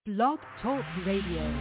Blog Talk Radio.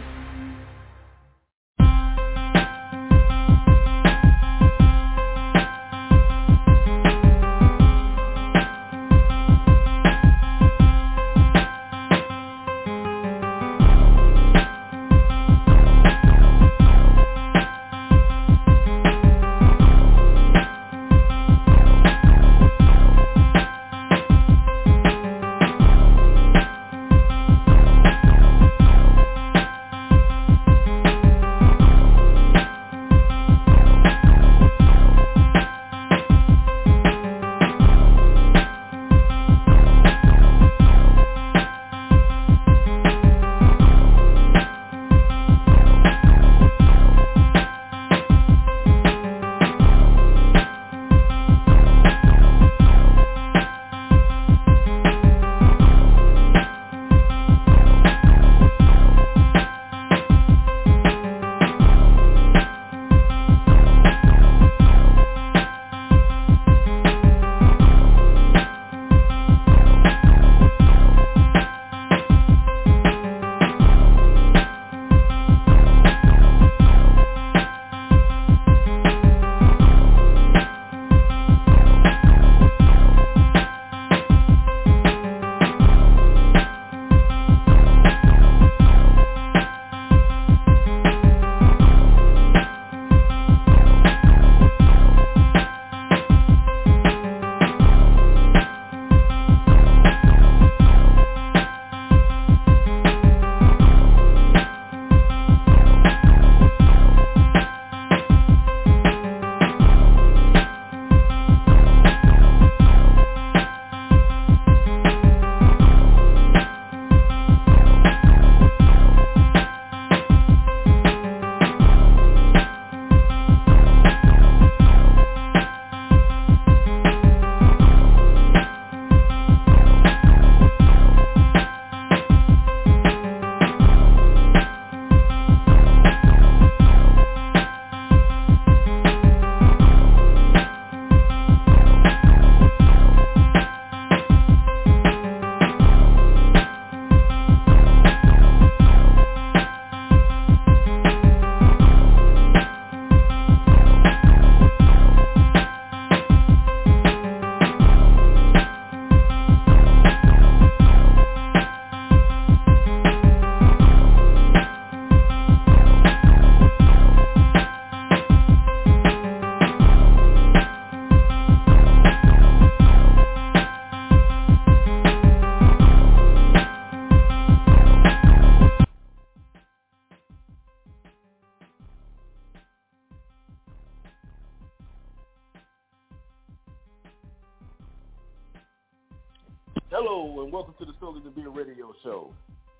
Hello, and welcome to the Stogies and Beer Radio Show.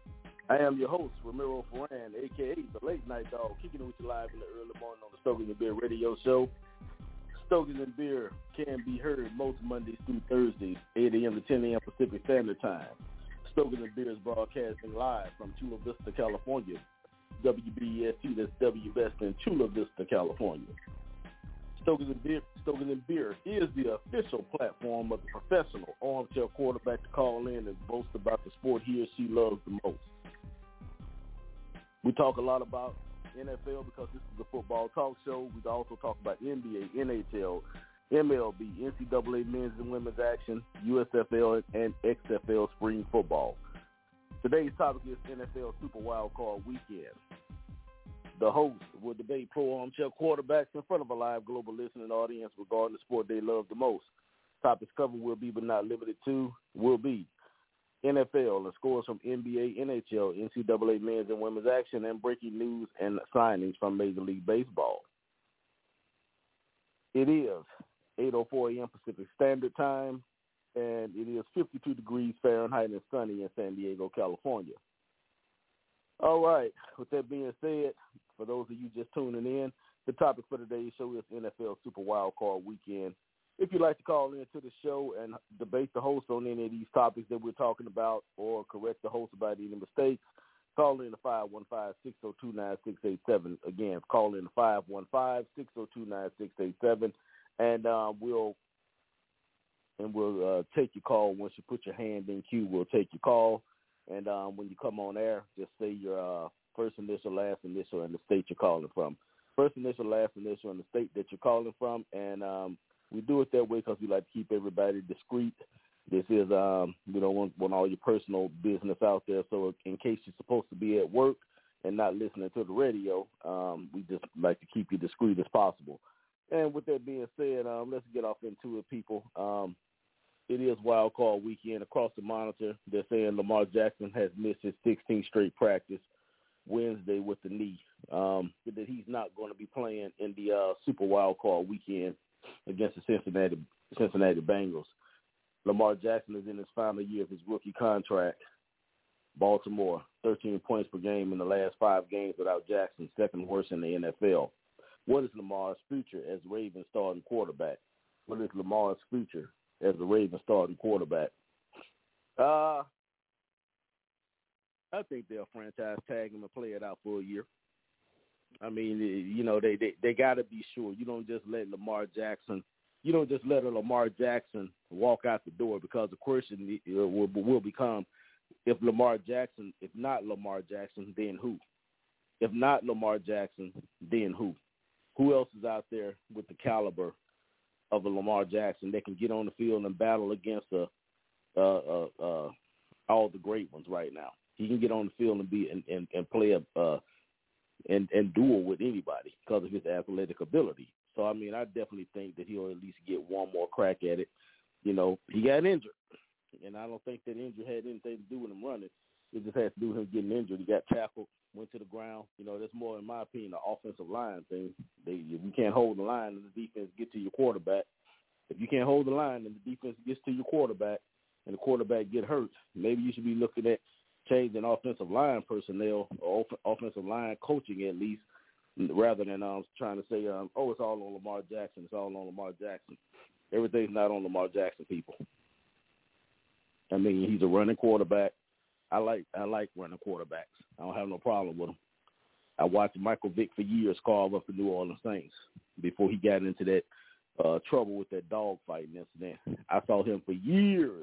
I am your host, Ramiro Ferran, a.k.a. the Late Night Dog, kicking it with you live in the early morning on the Stogies and Beer Radio Show. Stogies and Beer can be heard most Mondays through Thursdays, 8 a.m. to 10 a.m. Pacific Standard Time. Stogies and Beer is broadcasting live from Chula Vista, California. WBST, that's WBest in Chula Vista, California. Stogies and Beer is the official platform of the professional armchair quarterback to call in and boast about the sport he or she loves the most. We talk a lot about NFL because this is a football talk show. We also talk about NBA, NHL, MLB, NCAA men's and women's action, USFL, and XFL spring football. Today's topic is NFL Super Wild Card Weekend. The host will debate pro armchair quarterbacks in front of a live global listening audience regarding the sport they love the most. Topics covered will be, but not limited to, will be NFL and scores from NBA, NHL, NCAA men's and women's action, and breaking news and signings from Major League Baseball. It is 8:04 a.m. Pacific Standard Time, and it is 52 degrees Fahrenheit and sunny in San Diego, California. All right, with that being said, for those of you just tuning in, the topic for today's show is NFL Super Wild Card Weekend. If you'd like to call into the show and debate the host on any of these topics that we're talking about or correct the host about any mistakes, call in to 515-602-9687. Again, call in to 515-602-9687, and we'll take your call. Once you put your hand in queue, we'll take your call. And when you come on air, just say your first initial, last initial, and the state you're calling from. First initial, last initial, and the state that you're calling from. And we do it that way because we like to keep everybody discreet. This is, we don't want all your personal business out there. So in case you're supposed to be at work and not listening to the radio, we just like to keep you discreet as possible. And with that being said, let's get off into it, people. It is wild card weekend across the monitor. They're saying Lamar Jackson has missed his 16th straight practice Wednesday with the knee, that he's not going to be playing in the Super Wild Card weekend against the Cincinnati Bengals. Lamar Jackson is in his final year of his rookie contract. Baltimore, 13 points per game in the last 5 games without Jackson, second worst in the NFL. What is Lamar's future as Ravens starting quarterback? What is Lamar's future as the Ravens starting quarterback? I think they'll franchise tag him and play it out for a year. I mean, you know, they got to be sure. You don't just let Lamar Jackson. You don't just let a Lamar Jackson walk out the door, because the question will become, if not Lamar Jackson, then who? If not Lamar Jackson, then who? Who else is out there with the caliber of a Lamar Jackson that can get on the field and battle against all the great ones right now? He can get on the field and play and duel with anybody because of his athletic ability. So, I mean, I definitely think that he'll at least get one more crack at it. You know, he got injured, and I don't think that injury had anything to do with him running. It just has to do with him getting injured. He got tackled, went to the ground. You know, that's more, in my opinion, an offensive line thing. If you can't hold the line and the defense get to your quarterback, if you can't hold the line and the defense gets to your quarterback and the quarterback get hurt, maybe you should be looking at changing offensive line personnel or offensive line coaching at least, rather than trying to say, oh, it's all on Lamar Jackson. It's all on Lamar Jackson. Everything's not on Lamar Jackson, people. I mean, he's a running quarterback. I like running quarterbacks. I don't have no problem with him. I watched Michael Vick for years carve up the New Orleans Saints before he got into that trouble with that dog fighting incident. I saw him for years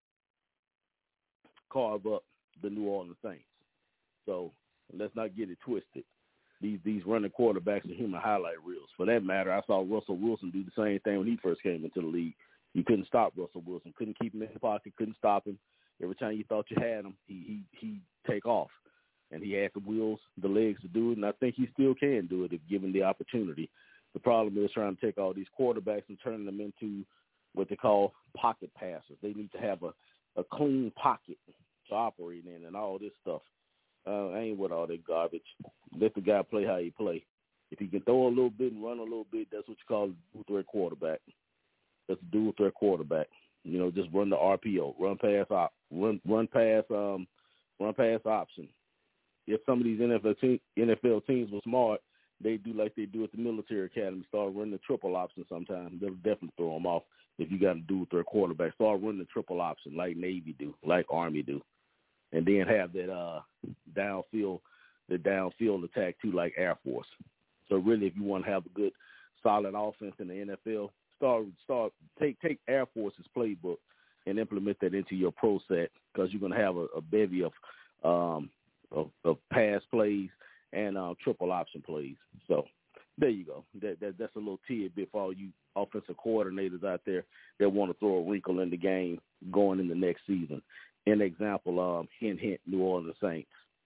carve up the New Orleans Saints. So let's not get it twisted. These running quarterbacks are human highlight reels. For that matter, I saw Russell Wilson do the same thing when he first came into the league. You couldn't stop Russell Wilson. Couldn't keep him in the pocket. Couldn't stop him. Every time you thought you had him, he'd take off. And he had the wheels, the legs to do it, and I think he still can do it if given the opportunity. The problem is trying to take all these quarterbacks and turning them into what they call pocket passers. They need to have a clean pocket to operate in and all this stuff. I ain't with all that garbage. Let the guy play how he play. If he can throw a little bit and run a little bit, that's what you call a dual-threat quarterback. That's a dual-threat quarterback. You know, just run the RPO, run pass option. If some of these NFL teams were smart, they do like they do at the military academy, start running the triple option sometimes. They'll definitely throw them off if you got to do with their quarterback. Start running the triple option like Navy do, like Army do. And then have that downfield attack too, like Air Force. So really, if you want to have a good, solid offense in the NFL, take Air Force's playbook and implement that into your pro set, because you're going to have a bevy of pass plays and triple option plays. So there you go. That's a little tidbit for all you offensive coordinators out there that want to throw a wrinkle in the game going in the next season. An example, hint, New Orleans Saints.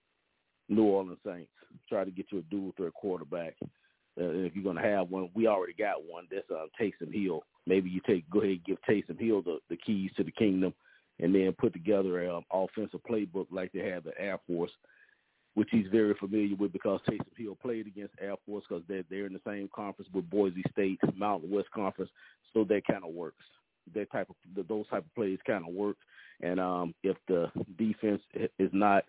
Try to get you a dual-threat quarterback. If you're going to have one, we already got one. That's Taysom Hill. Maybe you go ahead and give Taysom Hill the keys to the kingdom, and then put together an offensive playbook like they have at Air Force, which he's very familiar with because Taysom Hill played against Air Force because they're in the same conference with Boise State, Mountain West Conference, so that kind of works. Those type of plays kind of work. And if the defense is not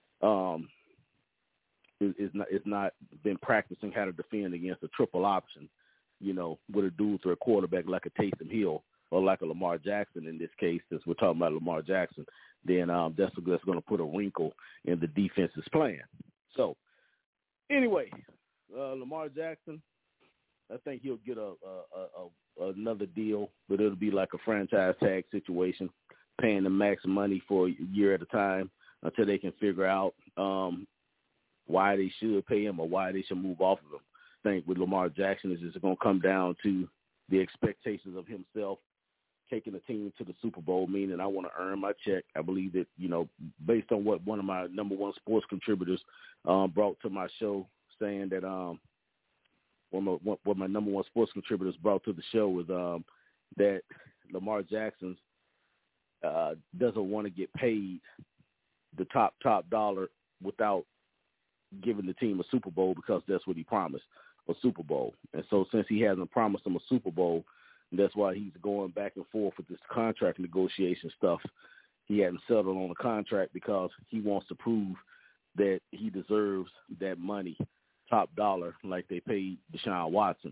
been practicing how to defend against a triple option, you know, with a dual-threat quarterback like a Taysom Hill or like a Lamar Jackson in this case, since we're talking about Lamar Jackson, then that's going to put a wrinkle in the defense's plan. So, anyway, Lamar Jackson, I think he'll get another deal, but it'll be like a franchise tag situation, paying the max money for a year at a time. until they can figure out why they should pay him or why they should move off of him. I think with Lamar Jackson, it's just going to come down to the expectations of himself taking the team to the Super Bowl, meaning I want to earn my check. I believe that, based on what one of my number one sports contributors brought to my show, saying that what my number one sports contributors brought to the show was that Lamar Jackson doesn't want to get paid the top dollar without giving the team a Super Bowl, because that's what he promised, a Super Bowl. And so since he hasn't promised them a Super Bowl, that's why he's going back and forth with this contract negotiation stuff. He hadn't settled on a contract because he wants to prove that he deserves that money, top dollar, like they paid Deshaun Watson.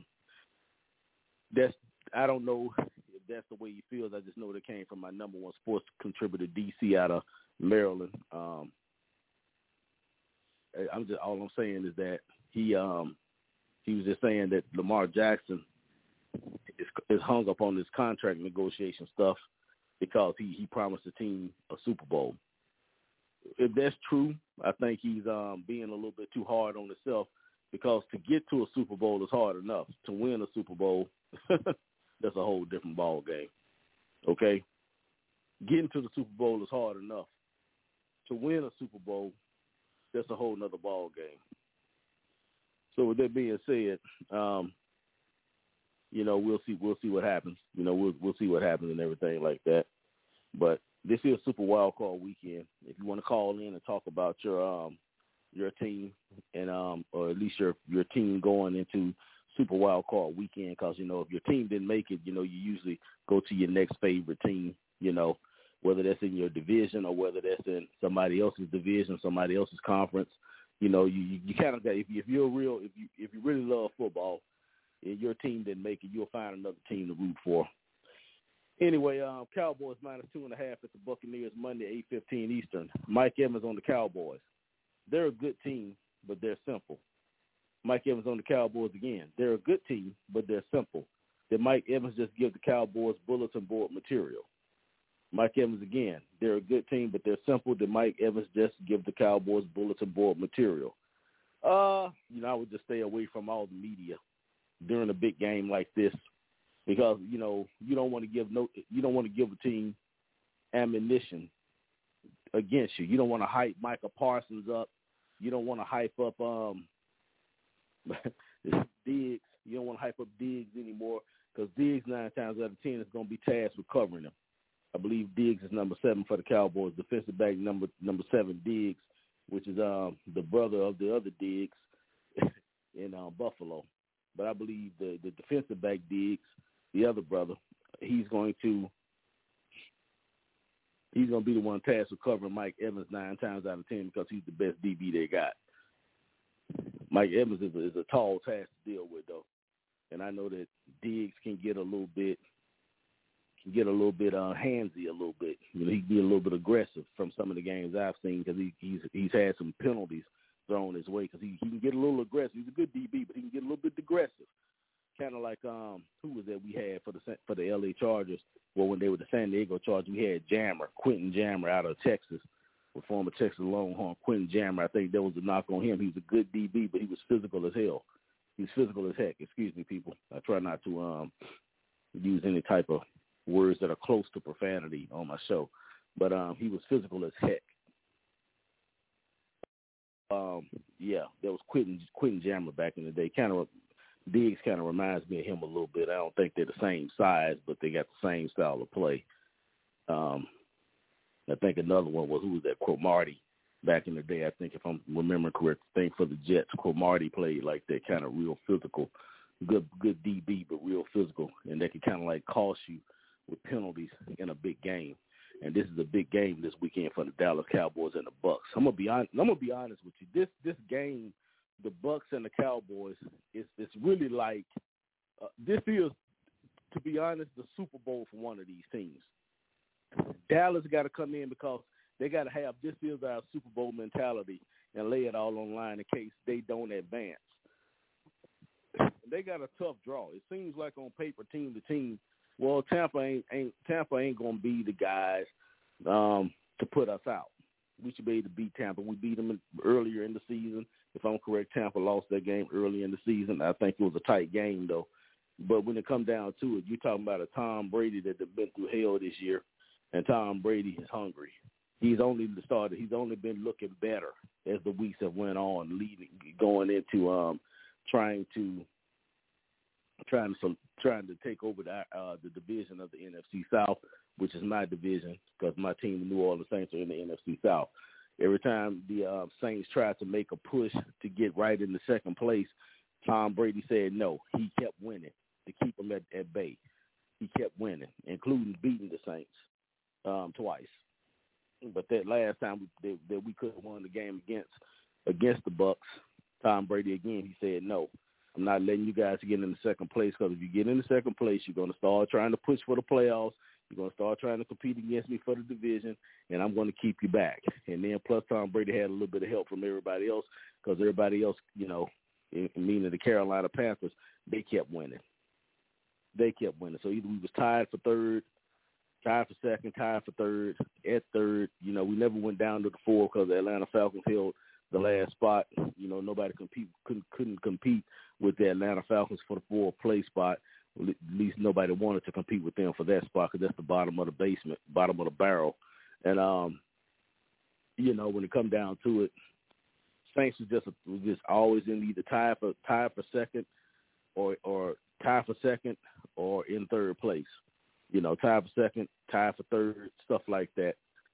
I don't know if that's the way he feels. I just know that came from my number one sports contributor, DC, out of Maryland. All I'm saying is that he was just saying that Lamar Jackson is hung up on this contract negotiation stuff because he promised the team a Super Bowl. If that's true, I think he's being a little bit too hard on himself, because to get to a Super Bowl is hard enough. To win a Super Bowl, that's a whole different ball game. Okay? Getting to the Super Bowl is hard enough. To win a Super Bowl, that's a whole nother ball game. So with that being said, we'll see what happens. We'll see what happens and everything like that. But this is Super Wild Card Weekend. If you want to call in and talk about your team and or at least your team going into Super Wild Card Weekend, because if your team didn't make it, you usually go to your next favorite team. Whether that's in your division or whether that's in somebody else's division, somebody else's conference. You kind of got, if you really love football, and your team didn't make it, you'll find another team to root for. Anyway, Cowboys -2.5 at the Buccaneers Monday, 8:15 Eastern. Mike Evans on the Cowboys. They're a good team, but they're simple. Mike Evans on the Cowboys again. They're a good team, but they're simple. Did Mike Evans just give the Cowboys bulletin board material? Mike Evans again. They're a good team, but they're simple. Did Mike Evans just give the Cowboys bulletin board material? I would just stay away from all the media during a big game like this, because you don't want to give a team ammunition against you. You don't want to hype Micah Parsons up. You don't want to hype up Diggs. You don't want to hype up Diggs anymore, because Diggs 9 times out of 10 is going to be tasked with covering him. I believe Diggs is number 7 for the Cowboys, defensive back number 7, Diggs, which is the brother of the other Diggs in Buffalo. But I believe the defensive back Diggs, the other brother, he's going to be the one tasked with covering Mike Evans 9 times out of 10, because he's the best DB they got. Mike Evans is a tall task to deal with, though, and I know that Diggs can get a little bit handsy a little bit. He can be a little bit aggressive from some of the games I've seen, because he's had some penalties thrown his way, because he can get a little aggressive. He's a good DB, but he can get a little bit aggressive. Kind of like who was that we had for the LA Chargers? Well, when they were the San Diego Chargers, we had Quentin Jammer out of Texas, the former Texas Longhorn. Quentin Jammer, I think that was a knock on him. He was a good DB, but he was physical as hell. He was physical as heck. Excuse me, people. I try not to use any type of words that are close to profanity on my show, but he was physical as heck. There was Quentin Jammer back in the day. Diggs kind of reminds me of him a little bit. I don't think they're the same size, but they got the same style of play. I think another one was, who was that? Cromartie back in the day. I think, if I'm remembering correctly, I think for the Jets, Cromartie played like that, kind of real physical, good DB, but real physical, and they could kind of like cost you with penalties in a big game. And this is a big game this weekend for the Dallas Cowboys and the Bucks. I'm gonna be honest with you. This game, the Bucks and the Cowboys, it's really like this is, to be honest, the Super Bowl for one of these teams. Dallas got to come in because they got to have, this is our Super Bowl mentality, and lay it all on line in case they don't advance. They got a tough draw. It seems like on paper, team to team, well, Tampa ain't gonna be the guys to put us out. we should be able to beat Tampa. We beat them earlier in the season. If I'm correct, Tampa lost that game early in the season. I think it was a tight game, though. But when it comes down to it, you're talking about a Tom Brady that has been through hell this year, and Tom Brady is hungry. He's only started. He's only been looking better as the weeks have went on, going into trying to take over the division of the NFC South, which is my division because my team, the New Orleans Saints, are in the NFC South. Every time the Saints tried to make a push to get right in the second place, Tom Brady said no. He kept winning to keep them at bay. He kept winning, including beating the Saints twice. But that last time that we could have won the game against the Bucs, Tom Brady again, he said no. I'm not letting you guys get in the second place because if you get in the second place, you're going to start trying to push for the playoffs. You're going to start trying to compete against me for the division, and I'm going to keep you back. And then plus Tom Brady had a little bit of help from everybody else because everybody else, meaning the Carolina Panthers, they kept winning. So either we was tied for third, tied for second, tied for third, at third. We never went down to the fourth because the Atlanta Falcons held the last spot. Nobody couldn't compete with the Atlanta Falcons for the fourth place spot. At least nobody wanted to compete with them for that spot because that's the bottom of the basement, bottom of the barrel. And when it come down to it, Saints was just always in either tied for second or tied for second or in third place. Tied for second, tied for third, stuff like that.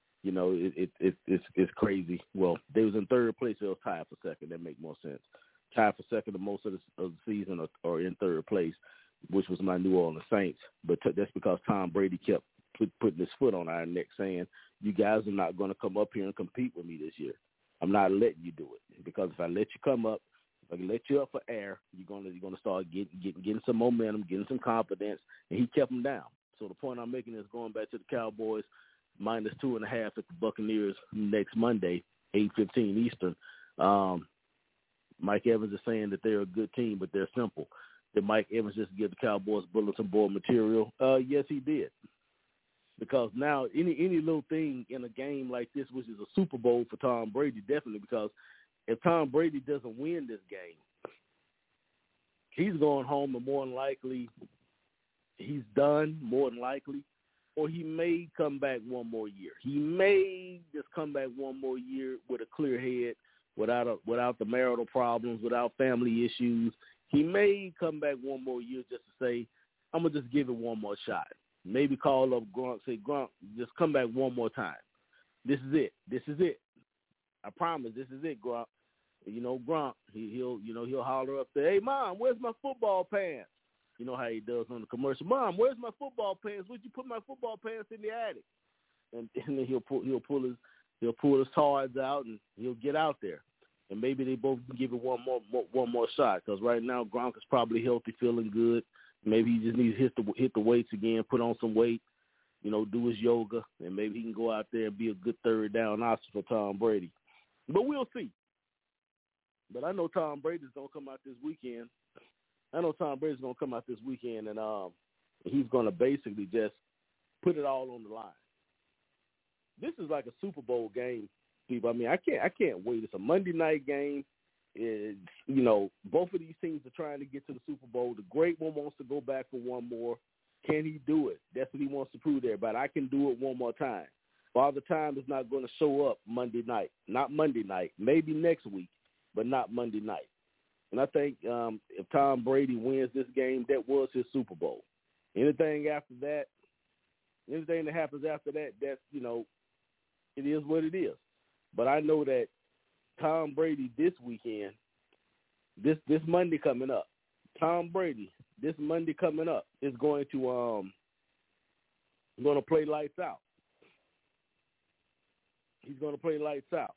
It's crazy. Well, they was in third place. They was tied for second. That make more sense. Tied for second the most of the season or in third place, which was my New Orleans Saints. But that's because Tom Brady kept putting his foot on our neck saying, you guys are not going to come up here and compete with me this year. I'm not letting you do it because if I let you come up, if I let you up for air, you're gonna start getting some momentum, getting some confidence, and he kept them down. So the point I'm making is going back to the Cowboys -2.5 at the Buccaneers next Monday, 8:15 Eastern. Mike Evans is saying that they're a good team, but they're simple. Did Mike Evans just give the Cowboys bulletin board material? Yes, he did. Because now any little thing in a game like this, which is a Super Bowl for Tom Brady, definitely, because if Tom Brady doesn't win this game, he's going home and more than likely he's done, more than likely, or he may come back one more year. He may just come back one more year with a clear head, without the marital problems, without family issues. He may come back one more year just to say, I'm going to just give it one more shot. Maybe call up Gronk, say, Gronk, just come back one more time. This is it. I promise, this is it, Gronk. Gronk, he'll holler up there, hey, Mom, where's my football pants? You know how he does on the commercial. Mom, where's my football pants? Would you put my football pants in the attic? And then he'll pull his cards out and he'll get out there. And maybe they both give it one more shot because right now Gronk is probably healthy, feeling good. Maybe he just needs to hit the weights again, put on some weight, do his yoga, and maybe he can go out there and be a good third down option for Tom Brady. But we'll see. But I know Tom Brady's going to come out this weekend. And he's going to basically just put it all on the line. This is like a Super Bowl game, people. I mean, I can't wait. It's a Monday night game. Both of these teams are trying to get to the Super Bowl. The great one wants to go back for one more. Can he do it? That's what he wants to prove to everybody. I can do it one more time. Father Time is not going to show up Monday night. Not Monday night. Maybe next week, but not Monday night. And I think if Tom Brady wins this game, that was his Super Bowl. Anything that happens after that, that's, it is what it is. But I know that Tom Brady this weekend, this Monday coming up, Tom Brady this Monday coming up is going to play lights out. He's going to play lights out.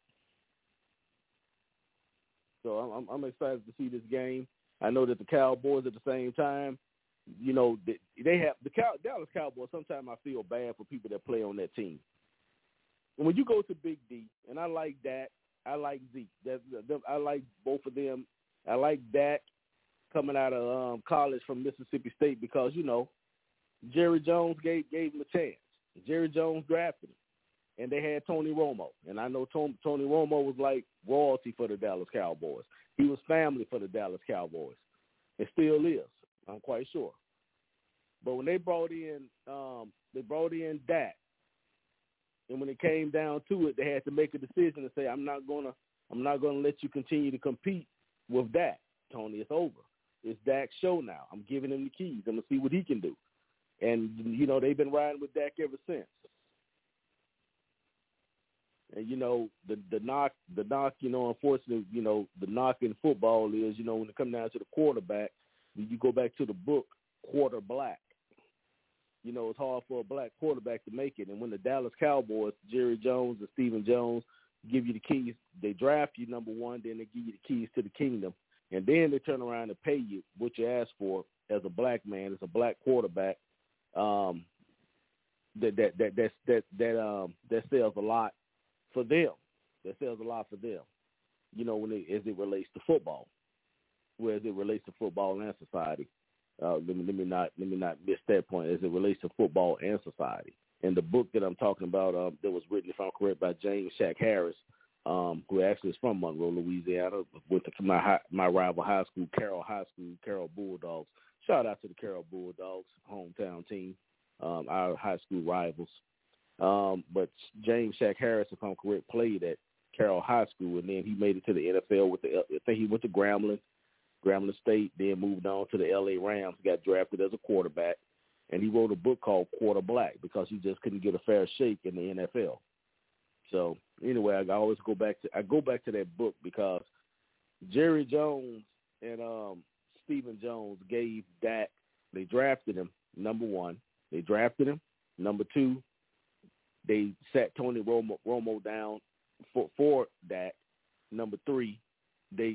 So I'm excited to see this game. I know that the Cowboys at the same time, they have the Dallas Cowboys. Sometimes I feel bad for people that play on that team. And when you go to Big D, and I like Dak, I like Zeke. I like both of them. I like Dak coming out of college from Mississippi State because, Jerry Jones gave him a chance. Jerry Jones drafted him. and they had Tony Romo. And I know Tony Romo was like royalty for the Dallas Cowboys. He was family for the Dallas Cowboys. It still is, I'm quite sure. But when they brought in Dak, and when it came down to it, they had to make a decision to say, I'm not gonna let you continue to compete with Dak, Tony. It's over. It's Dak's show now. I'm giving him the keys. I'm gonna see what he can do. And they've been riding with Dak ever since. And the knock, unfortunately, the knock in football is, when it comes down to the quarterback, you go back to the book, Quarter Black. It's hard for a black quarterback to make it. And when the Dallas Cowboys, Jerry Jones and Stephen Jones, give you the keys, they draft you number one, then they give you the keys to the kingdom, and then they turn around and pay you what you asked for as a black man, as a black quarterback. That sells a lot for them. That sells a lot for them. As it relates to football, whereas it relates to football and society. Let me not miss that point. As it relates to football and society, and the book that I'm talking about that was written, if I'm correct, by James Shaq Harris, who actually is from Monroe, Louisiana, went to my rival high school, Carroll Bulldogs. Shout out to the Carroll Bulldogs, hometown team, our high school rivals. But James Shaq Harris, if I'm correct, played at Carroll High School, and then he made it to the NFL I think he went to Grambling State, then moved on to the L.A. Rams, got drafted as a quarterback, and he wrote a book called Quarter Black because he just couldn't get a fair shake in the NFL. So anyway, I always go back to that book because Jerry Jones and Stephen Jones gave Dak, they drafted him, number one. They drafted him. Number two, they sat Tony Romo down for Dak. Number three, they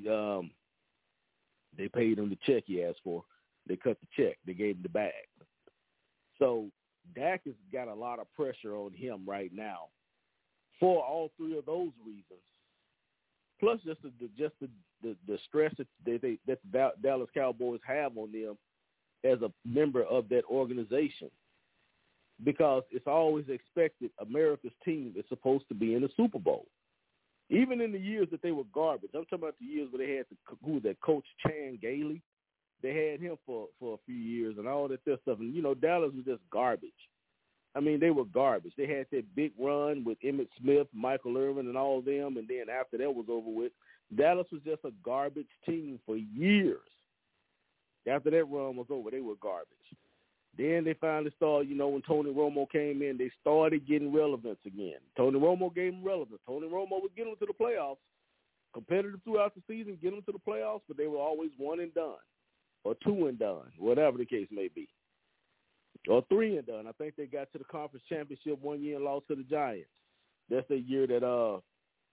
paid him the check he asked for. They cut the check. They gave him the bag. So Dak has got a lot of pressure on him right now for all three of those reasons. Plus just the stress that the Dallas Cowboys have on them as a member of that organization. Because it's always expected America's team is supposed to be in the Super Bowl. Even in the years that they were garbage. I'm talking about the years where they had Coach Chan Gailey. They had him for a few years and all that stuff. And, Dallas was just garbage. I mean, they were garbage. They had that big run with Emmitt Smith, Michael Irvin, and all of them. And then after that was over with, Dallas was just a garbage team for years. After that run was over, they were garbage. Then they finally started, when Tony Romo came in, they started getting relevance again. Tony Romo gave them relevance. Tony Romo would get them to the playoffs, competitive throughout the season, get them to the playoffs, but they were always one and done or two and done, whatever the case may be, or three and done. I think they got to the conference championship one year and lost to the Giants. That's the year that was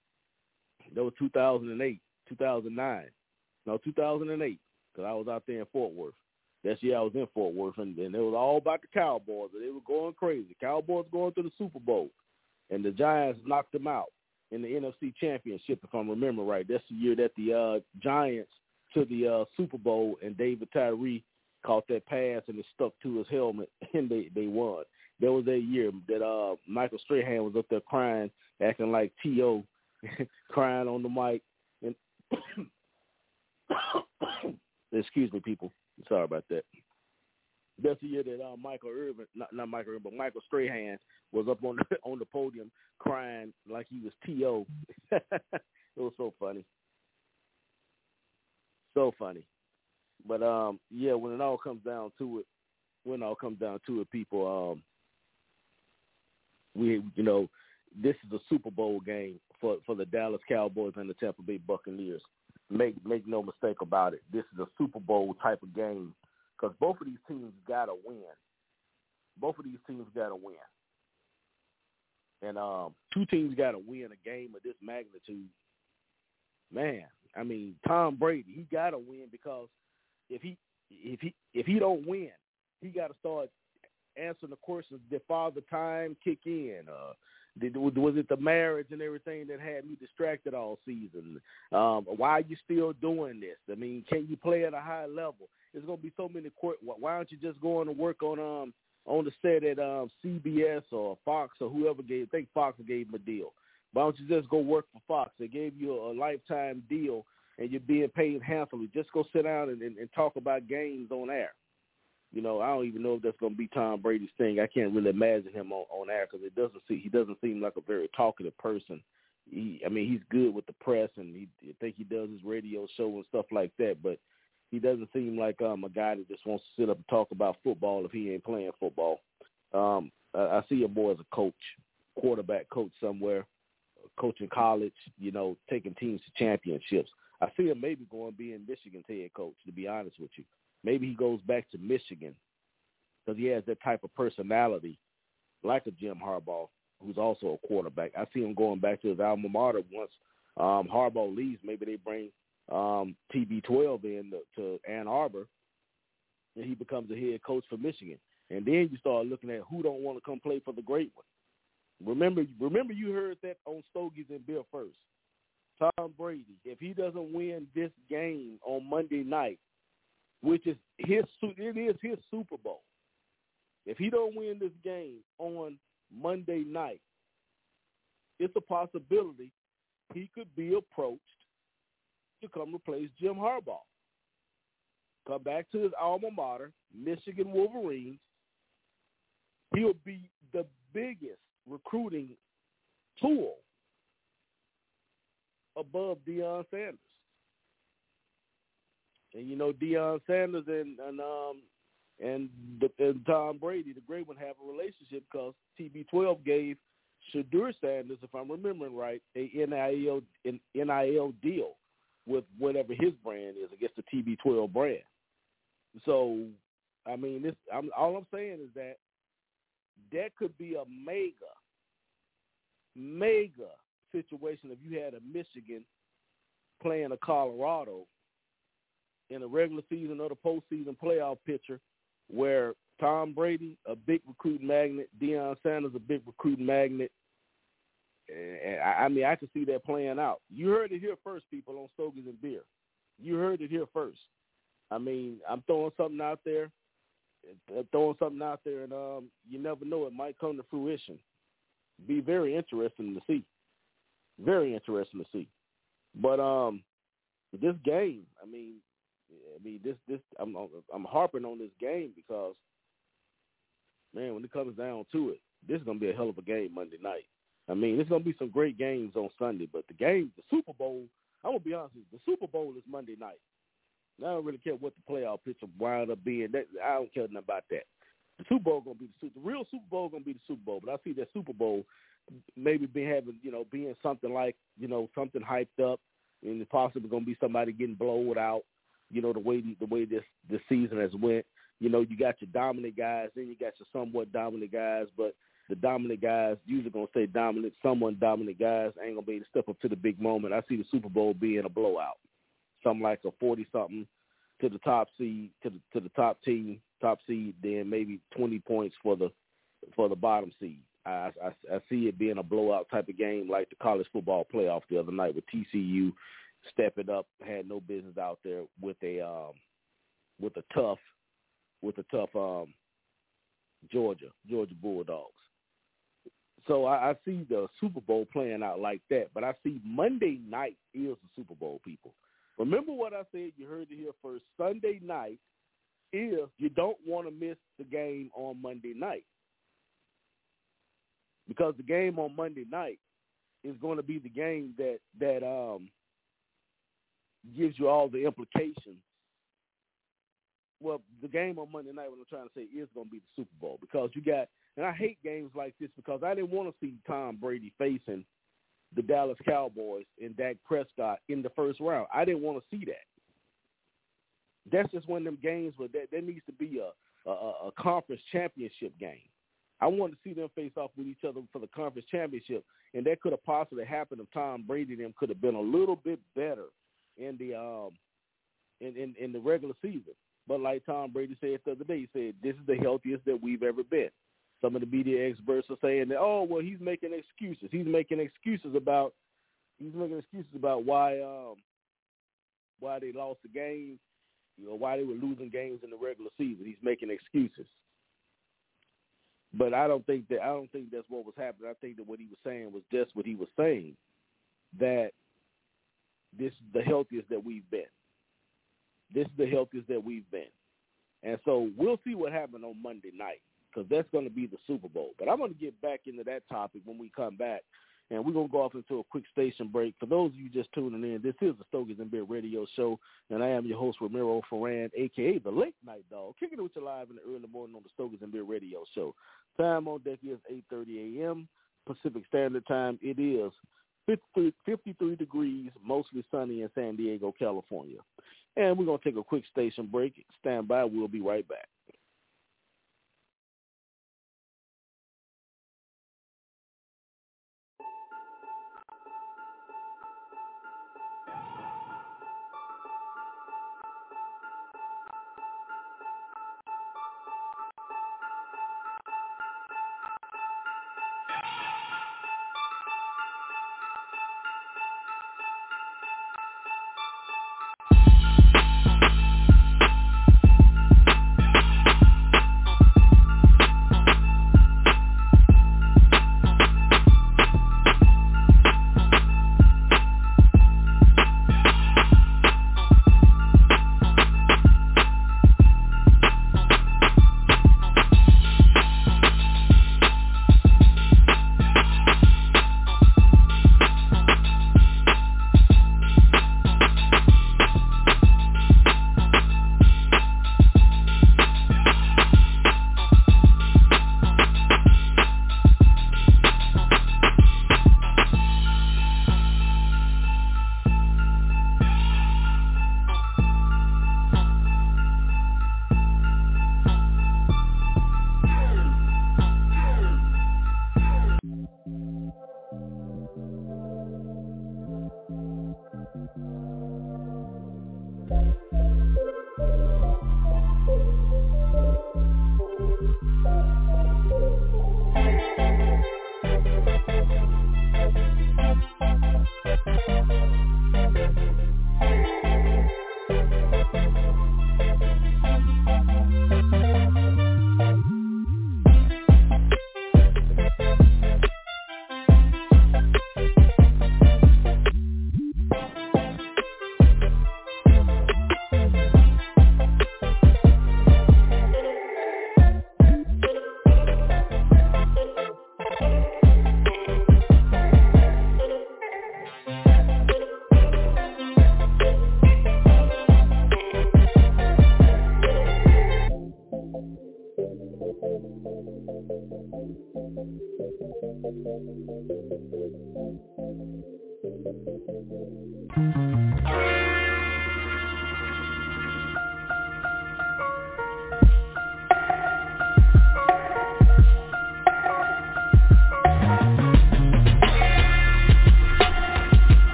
2008, 2009. No, 2008, because I was out there in Fort Worth. That year I was in Fort Worth, and it was all about the Cowboys. They were going crazy. Cowboys going to the Super Bowl, and the Giants knocked them out in the NFC Championship, if I'm remembering right. That's the year that the Giants to the Super Bowl, and David Tyree caught that pass, and it stuck to his helmet, and they won. There was that year that Michael Strahan was up there crying, acting like T.O., crying on the mic. And excuse me, people. Sorry about that. That's the year that Michael Irvin, not Michael Irvin, but Michael Strahan was up on the podium crying like he was T.O. It was so funny. So funny. But, when it all comes down to it, people, this is a Super Bowl game for the Dallas Cowboys and the Tampa Bay Buccaneers. Make no mistake about it. This is a Super Bowl type of game because both of these teams got to win. And two teams got to win a game of this magnitude. Man, I mean, Tom Brady, he got to win because if he don't win, he got to start answering the questions. Did Father Time kick in? Was it the marriage and everything that had me distracted all season? Why are you still doing this? I mean, can you play at a high level? There's going to be so many. Why aren't you just going to work on on the set at CBS or Fox or whoever I think Fox gave him a deal. Why don't you just go work for Fox? They gave you a lifetime deal, and you're being paid handsomely. Just go sit down and talk about games on air. I don't even know if that's going to be Tom Brady's thing. I can't really imagine him on air because he doesn't seem like a very talkative person. He's good with the press, and I think he does his radio show and stuff like that, but he doesn't seem like a guy that just wants to sit up and talk about football if he ain't playing football. I see him more as a coach, quarterback coach somewhere, coaching college, taking teams to championships. I see him maybe going to be in Michigan's head coach, to be honest with you. Maybe he goes back to Michigan because he has that type of personality like a Jim Harbaugh, who's also a quarterback. I see him going back to his alma mater once Harbaugh leaves. Maybe they bring TB12 in to Ann Arbor, and he becomes a head coach for Michigan. And then you start looking at who don't want to come play for the great one. Remember you heard that on Stogies and Bill first. Tom Brady, if he doesn't win this game on Monday night, which is his Super Bowl, if he don't win this game on Monday night, it's a possibility he could be approached to come replace Jim Harbaugh. Come back to his alma mater, Michigan Wolverines. He'll be the biggest recruiting tool above Deion Sanders. And Deion Sanders and Tom Brady, the great one, have a relationship because TB12 gave Shadur Sanders, if I'm remembering right, a NIL deal with whatever his brand is against the TB12 brand. So, all I'm saying is that could be a mega situation if you had a Michigan playing a Colorado in a regular season or the postseason playoff picture where Tom Brady, a big recruiting magnet, Deion Sanders, a big recruiting magnet. I could see that playing out. You heard it here first, people, on Stogies and Beer. You heard it here first. I'm throwing something out there. And you never know, it might come to fruition. Be very interesting to see. Very interesting to see. But this game, I'm harping on this game because, man, when it comes down to it, this is going to be a hell of a game Monday night. There's going to be some great games on Sunday, but the Super Bowl, I'm going to be honest with you, the Super Bowl is Monday night. I don't really care what the playoff picture wind up being. I don't care nothing about that. The Super Bowl going to be the real Super Bowl going to be the Super Bowl, but I see that Super Bowl maybe being something like, something hyped up, and it's possibly going to be somebody getting blown out, the way this season has went. You got your dominant guys, then you got your somewhat dominant guys, but the dominant guys usually going to stay dominant. Somewhat dominant guys ain't going to be able to step up to the big moment. I see the Super Bowl being a blowout. Something like a 40-something to the top seed, to the top seed, then maybe 20 points for the bottom seed. I see it being a blowout type of game like the college football playoff the other night with TCU stepping up, had no business out there with a tough Georgia Bulldogs. So I see the Super Bowl playing out like that, but I see Monday night is the Super Bowl, people. Remember what I said, you heard it here first. Sunday night is, you don't want to miss the game on Monday night. Because the game on Monday night is going to be the game that gives you all the implications. Well, the game on Monday night, what I'm trying to say, is going to be the Super Bowl because you got, and I hate games like this because I didn't want to see Tom Brady facing the Dallas Cowboys and Dak Prescott in the first round. I didn't want to see that. That's just one of them games where there needs to be a conference championship game. I wanted to see them face off with each other for the conference championship, and that could have possibly happened if Tom Brady and them could have been a little bit better in the in the regular season. But like Tom Brady said the other day, he said, this is the healthiest that we've ever been. Some of the media experts are saying that, oh, well, he's making excuses. He's making excuses about why they lost the game, why they were losing games in the regular season. He's making excuses. But I don't think that's what was happening. I think that what he was saying was just what he was saying, that this is the healthiest that we've been. This is the healthiest that we've been. And so we'll see what happens on Monday night, because that's going to be the Super Bowl. But I'm going to get back into that topic when we come back, and we're going to go off into a quick station break. For those of you just tuning in, this is the Stogies and Beer Radio Show, and I am your host, Ramiro Ferran, a.k.a. the Late Night Dog, kicking it with you live in the early morning on the Stogies and Beer Radio Show. Time on deck is 8:30 a.m. Pacific Standard Time. It is 53 degrees, mostly sunny in San Diego, California. And we're going to take a quick station break. Stand by. We'll be right back.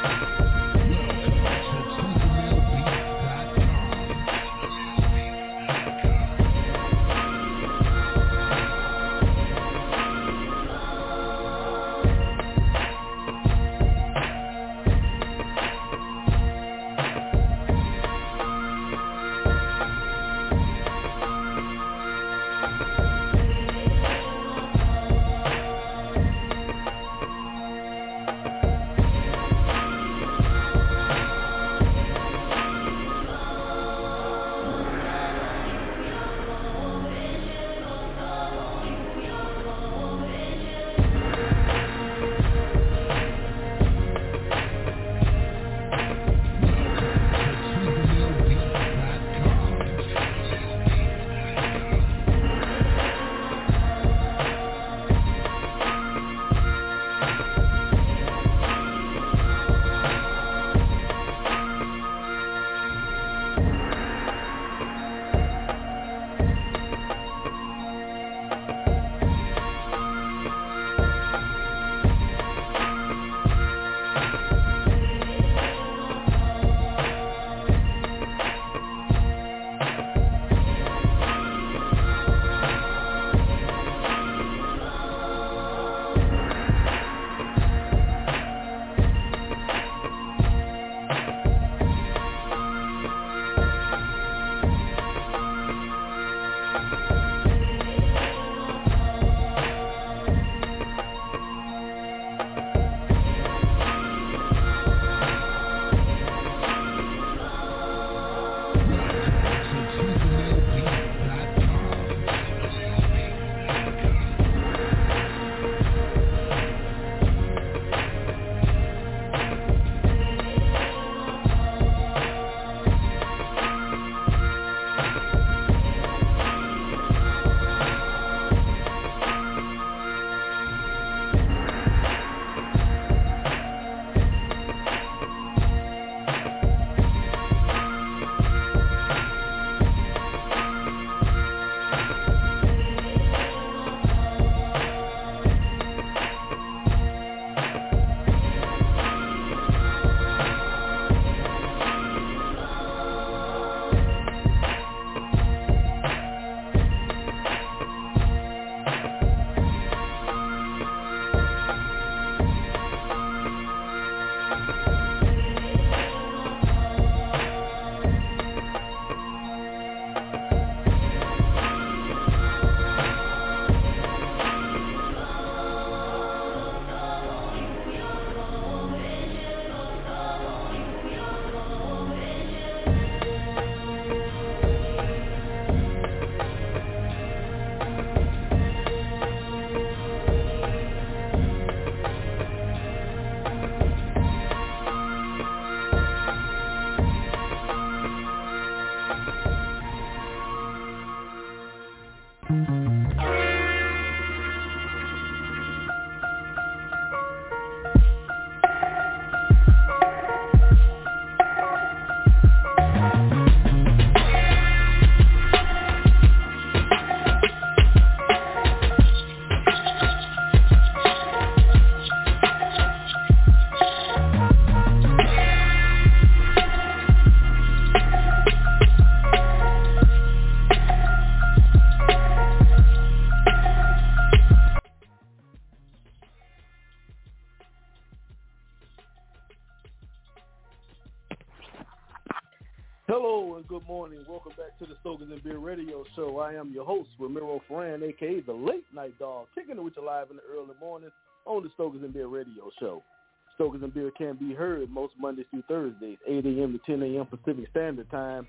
Hello and good morning. Welcome back to the Stokers and Beer Radio Show. I am your host, Ramiro Ferran, a.k.a. the Late Night Dog, kicking it with you live in the early morning on the Stokers and Beer Radio Show. Stokers and Beer can be heard most Mondays through Thursdays, 8 a.m. to 10 a.m. Pacific Standard Time.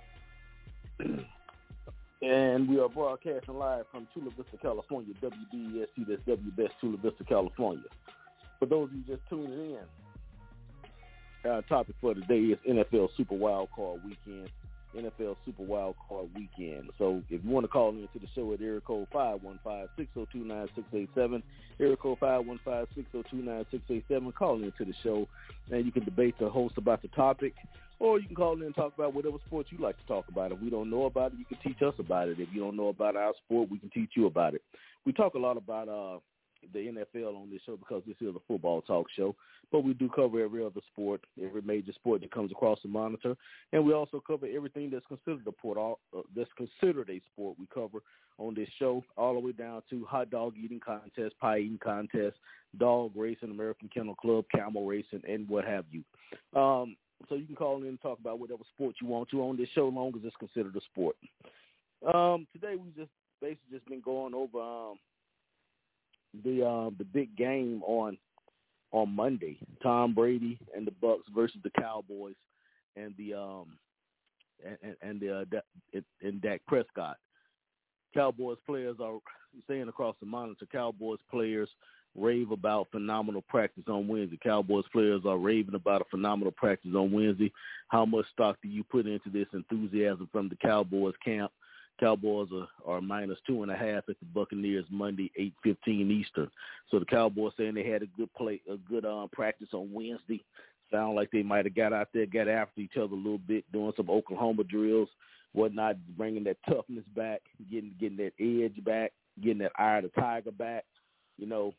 And we are broadcasting live from Chula Vista, California, WDESC, that's WBEST, Chula Vista, California. For those of you just tuning in, our topic for today is NFL Super Wild Card Weekend. NFL Super Wild Card Weekend. So if you want to call into the show at area code 515-602-9687, area code 515-602-9687, call into the show and you can debate the host about the topic, or you can call in and talk about whatever sport you like to talk about. If we don't know about it, you can teach us about it. If you don't know about our sport, we can teach you about it. We talk a lot about the NFL on this show because this is a football talk show, but we do cover every other sport, every major sport that comes across the monitor, and we also cover everything that's considered a sport. That's considered a sport. We cover on this show all the way down to hot dog eating contest, pie eating contest, dog racing, American Kennel Club, camel racing, and what have you. So you can call in and talk about whatever sport you want to on this show, as long as it's considered a sport. Today we just basically been going over the big game on Monday, Tom Brady and the Bucks versus the Cowboys and Dak Prescott. Cowboys players are saying across the monitor, Cowboys players rave about phenomenal practice on Wednesday. Cowboys players are raving about a phenomenal practice on Wednesday. How much stock do you put into this enthusiasm from the Cowboys camp? Cowboys are -2.5 at the Buccaneers Monday, 8:15 Eastern. So the Cowboys saying they had a good practice on Wednesday. Sound like they might have got out there, got after each other a little bit, doing some Oklahoma drills, whatnot, bringing that toughness back, getting that edge back, getting that eye of the tiger back. You know,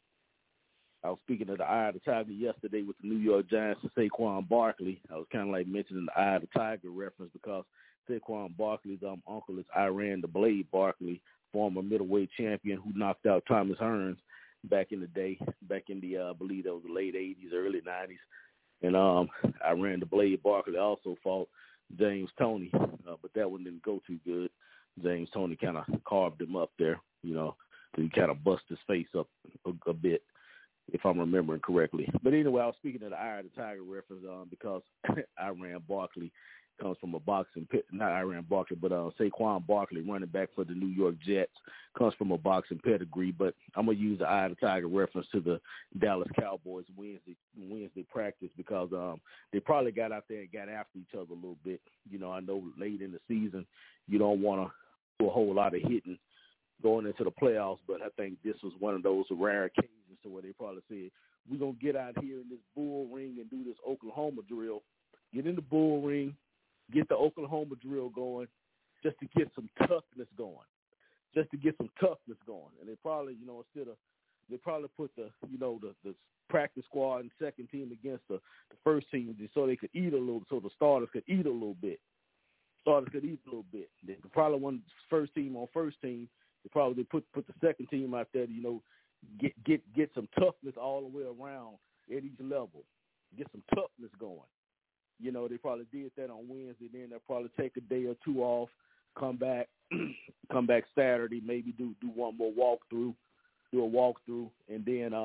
I was speaking of the eye of the tiger yesterday with the New York Giants and Saquon Barkley. I was kind of like mentioning the eye of the tiger reference because Saquon Barkley's uncle is Iran the Blade Barkley, former middleweight champion who knocked out Thomas Hearns back in the day, back in the, I believe that was the late 80s, early 90s. And Iran the Blade Barkley also fought James Toney, but that one didn't go too good. James Toney kind of carved him up there, you know, so he kind of bust his face up a bit, if I'm remembering correctly. But anyway, I was speaking of the Eye of the Tiger reference because Iran Barkley comes from a boxing pit, not Iran Barkley, but Saquon Barkley, running back for the New York Jets, comes from a boxing pedigree. But I'm going to use the Eye of the Tiger reference to the Dallas Cowboys Wednesday practice because they probably got out there and got after each other a little bit. You know, I know late in the season you don't want to do a whole lot of hitting going into the playoffs, but I think this was one of those rare occasions to where they probably said, we're going to get out here in this bull ring and do this Oklahoma drill. Get in the bull ring, get the Oklahoma drill going just to get some toughness going. And they probably, you know, they probably put the practice squad and second team against the first team so they could eat a little, so the starters could eat a little bit. They probably want first team on first team. They probably put the second team out there to, you know, get some toughness all the way around at each level. Get some toughness going. You know, they probably did that on Wednesday. Then they'll probably take a day or two off, come back Saturday, maybe do one more walkthrough, and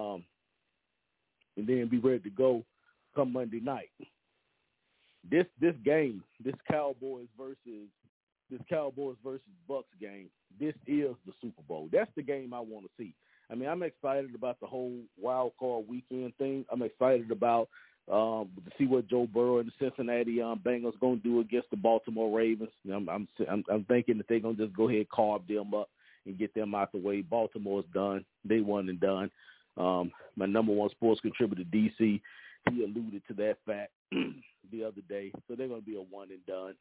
then be ready to go come Monday night. This game, this Cowboys versus Bucks game, this is the Super Bowl. That's the game I want to see. I mean, I'm excited about the whole wild card weekend thing. I'm excited about to see what Joe Burrow and the Cincinnati Bengals going to do against the Baltimore Ravens. I'm thinking that they're going to just go ahead and carve them up and get them out the way. Baltimore's done. They won and done. My number one sports contributor, DC, he alluded to that fact the other day. So they're going to be a one and done.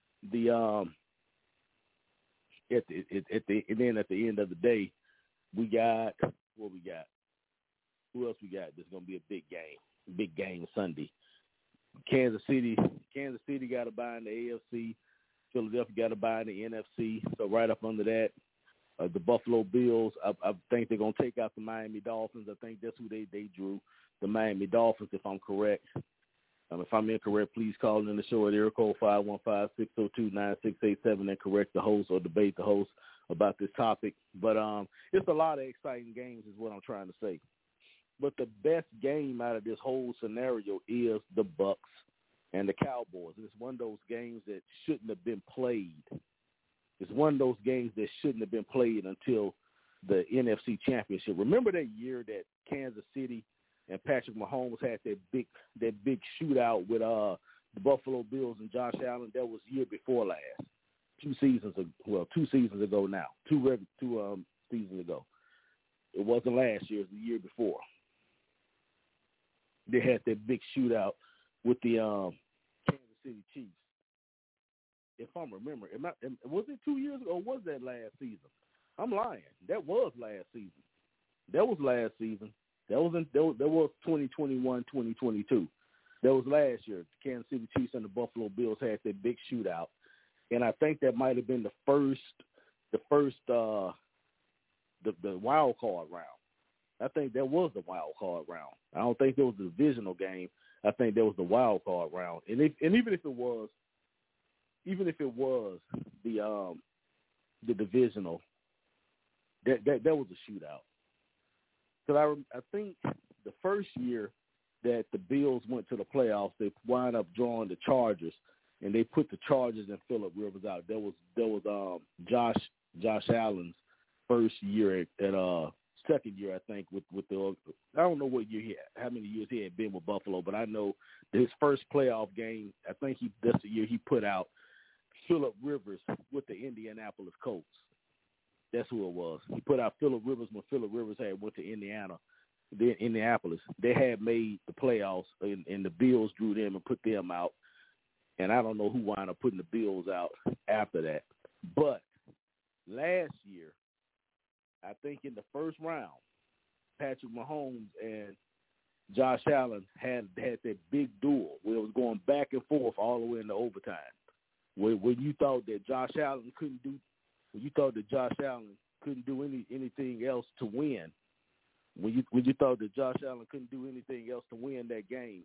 At the end of the day, we got what we got. Who else we got? There's going to be a big game Sunday. Kansas City got to buy in the AFC. Philadelphia got to buy in the NFC. So right up under that, the Buffalo Bills, I think they're going to take out the Miami Dolphins. I think that's who they drew, the Miami Dolphins, if I'm correct. If I'm incorrect, please call in the show at area code 515-602-9687 and correct the host or debate the host about this topic. But it's a lot of exciting games is what I'm trying to say. But the best game out of this whole scenario is the Bucks and the Cowboys. It's one of those games that shouldn't have been played. It's one of those games that shouldn't have been played until the NFC Championship. Remember that year that Kansas City and Patrick Mahomes had that big shootout with the Buffalo Bills and Josh Allen? That was year before last. 2 seasons ago now. 2 seasons ago. It wasn't last year. It was the year before. They had that big shootout with the Kansas City Chiefs. If I'm remembering, was it 2 years ago or was that last season? I'm lying. That was last season. That was last season. That was 2021, 2022. That was last year. The Kansas City Chiefs and the Buffalo Bills had that big shootout, and I think that might have been the first wild card round. I think that was the wild card round. I don't think it was the divisional game. I think that was the wild card round. And even if it was the divisional, that was a shootout. Because I think the first year that the Bills went to the playoffs, they wound up drawing the Chargers, and they put the Chargers and Phillip Rivers out. That was Josh Allen's first year at second year, I think, with the I don't know what year he had, how many years he had been with Buffalo, but I know his first playoff game, I think that's the year he put out Phillip Rivers with the Indianapolis Colts. That's who it was. He put out Phillip Rivers when Phillip Rivers had went to Indianapolis. They had made the playoffs, and the Bills drew them and put them out. And I don't know who wound up putting the Bills out after that. But last year, I think in the first round, Patrick Mahomes and Josh Allen had that big duel where it was going back and forth all the way into overtime. When you thought that Josh Allen couldn't do anything else to win, when you thought that Josh Allen couldn't do anything else to win that game,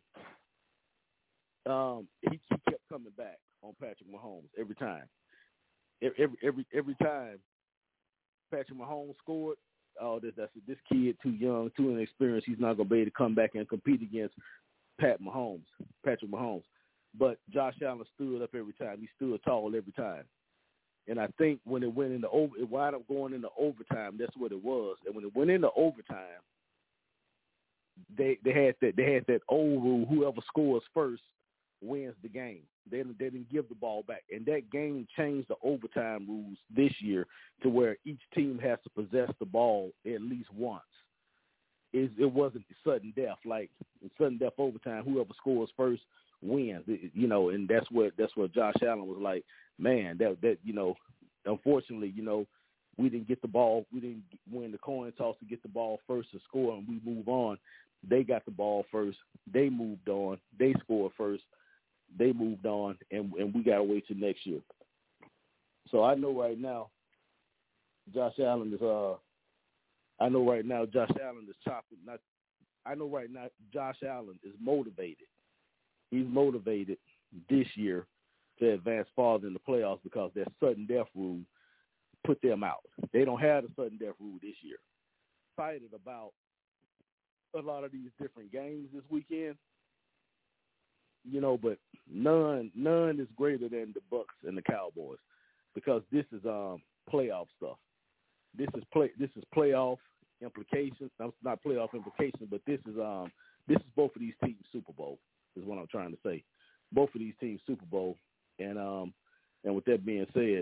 he kept coming back on Patrick Mahomes every time. Every time Patrick Mahomes scored, this kid too young, too inexperienced. He's not going to be able to come back and compete against Patrick Mahomes. But Josh Allen stood up every time. He stood tall every time. And I think when it went into it wound up going into overtime. That's what it was. And when it went into overtime, they had that old rule: whoever scores first wins the game. They didn't give the ball back, and that game changed the overtime rules this year to where each team has to possess the ball at least once. It wasn't sudden death like in sudden death overtime. Whoever scores first wins. And that's what Josh Allen was like. Man, that unfortunately, we didn't get the ball. We didn't win the coin toss to get the ball first to score, and we move on. They got the ball first. They moved on. They scored first. They moved on, and we got to wait till next year. So I know right now, Josh Allen is chopping. I know right now Josh Allen is motivated. He's motivated this year to advance farther in the playoffs because that sudden death rule put them out. They don't have the sudden death rule this year. Excited about a lot of these different games this weekend, but none is greater than the Bucs and the Cowboys because this is playoff stuff. This is playoff implications. No, it's not playoff implications, but this is both of these teams Super Bowl is what I'm trying to say. Both of these teams Super Bowl. And with that being said,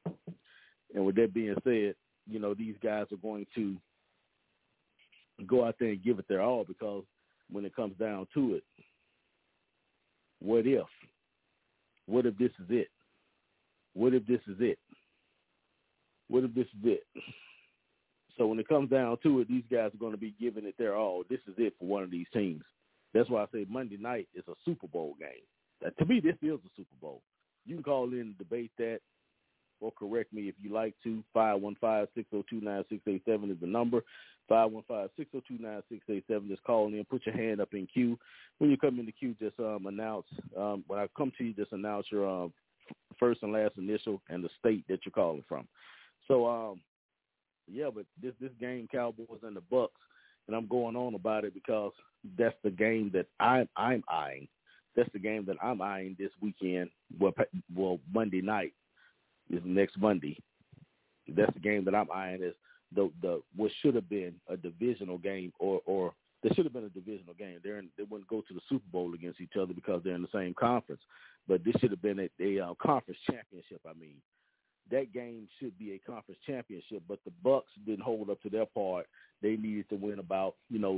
these guys are going to go out there and give it their all because when it comes down to it, what if? What if this is it? What if this is it? What if this is it? So when it comes down to it, these guys are going to be giving it their all. This is it for one of these teams. That's why I say Monday night is a Super Bowl game. To me, this is a Super Bowl. You can call in and debate that or correct me if you like to. 515-602-9687 is the number. 515-602-9687. Just call in. Put your hand up in queue. When you come in the queue, just announce. When I come to you, just announce your first and last initial and the state that you're calling from. So, but this game, Cowboys and the Bucs, and I'm going on about it because that's the game that I'm eyeing. That's the game that I'm eyeing this weekend. Well, Monday night is next Monday. That's the game that I'm eyeing as the what should have been a divisional game, or there should have been a divisional game. They wouldn't go to the Super Bowl against each other because they're in the same conference. But this should have been a conference championship. I mean, that game should be a conference championship. But the Bucs didn't hold up to their part. They needed to win about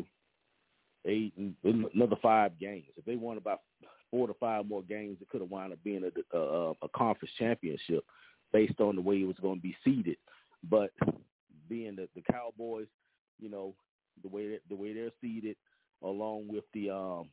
another 5 games. If they won about 4 to 5 more games, it could have wound up being a conference championship based on the way it was going to be seeded. But being the Cowboys, the way they're seeded, along with the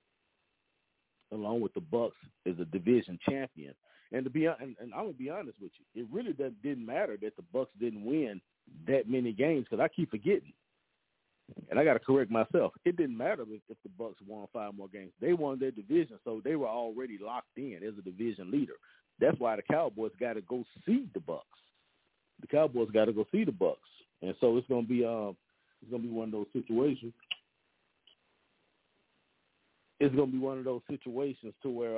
Bucks as a division champion. And I'm gonna be honest with you, it really didn't matter that the Bucks didn't win that many games, because I keep forgetting, and I got to correct myself. It didn't matter if the Bucks won 5 more games; they won their division, so they were already locked in as a division leader. That's why the Cowboys got to go see the Bucks. The Cowboys got to go see the Bucks, and so it's gonna be one of those situations. It's gonna be one of those situations to where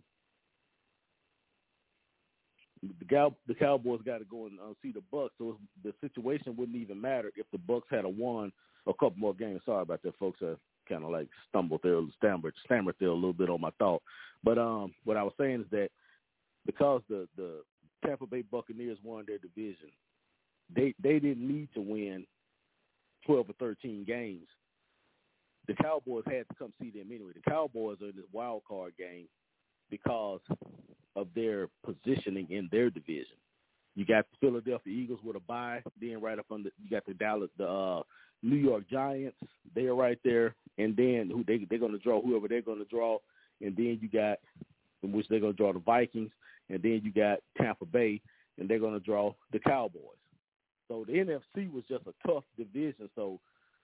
the Cowboys got to go and see the Bucks, so the situation wouldn't even matter if the Bucks had won a couple more games. Sorry about that, folks. I kind of like stammered there a little bit on my thought. But what I was saying is that because the Tampa Bay Buccaneers won their division, they didn't need to win 12 or 13 games. The Cowboys had to come see them anyway. The Cowboys are in this wild card game because of their positioning in their division. You got the Philadelphia Eagles with a bye, then right up under you got the New York Giants. They're right there, and then they're going to draw whoever they're going to draw, and then you got in which they're going to draw the Vikings, and then you got Tampa Bay, and they're going to draw the Cowboys. So the NFC was just a tough division. So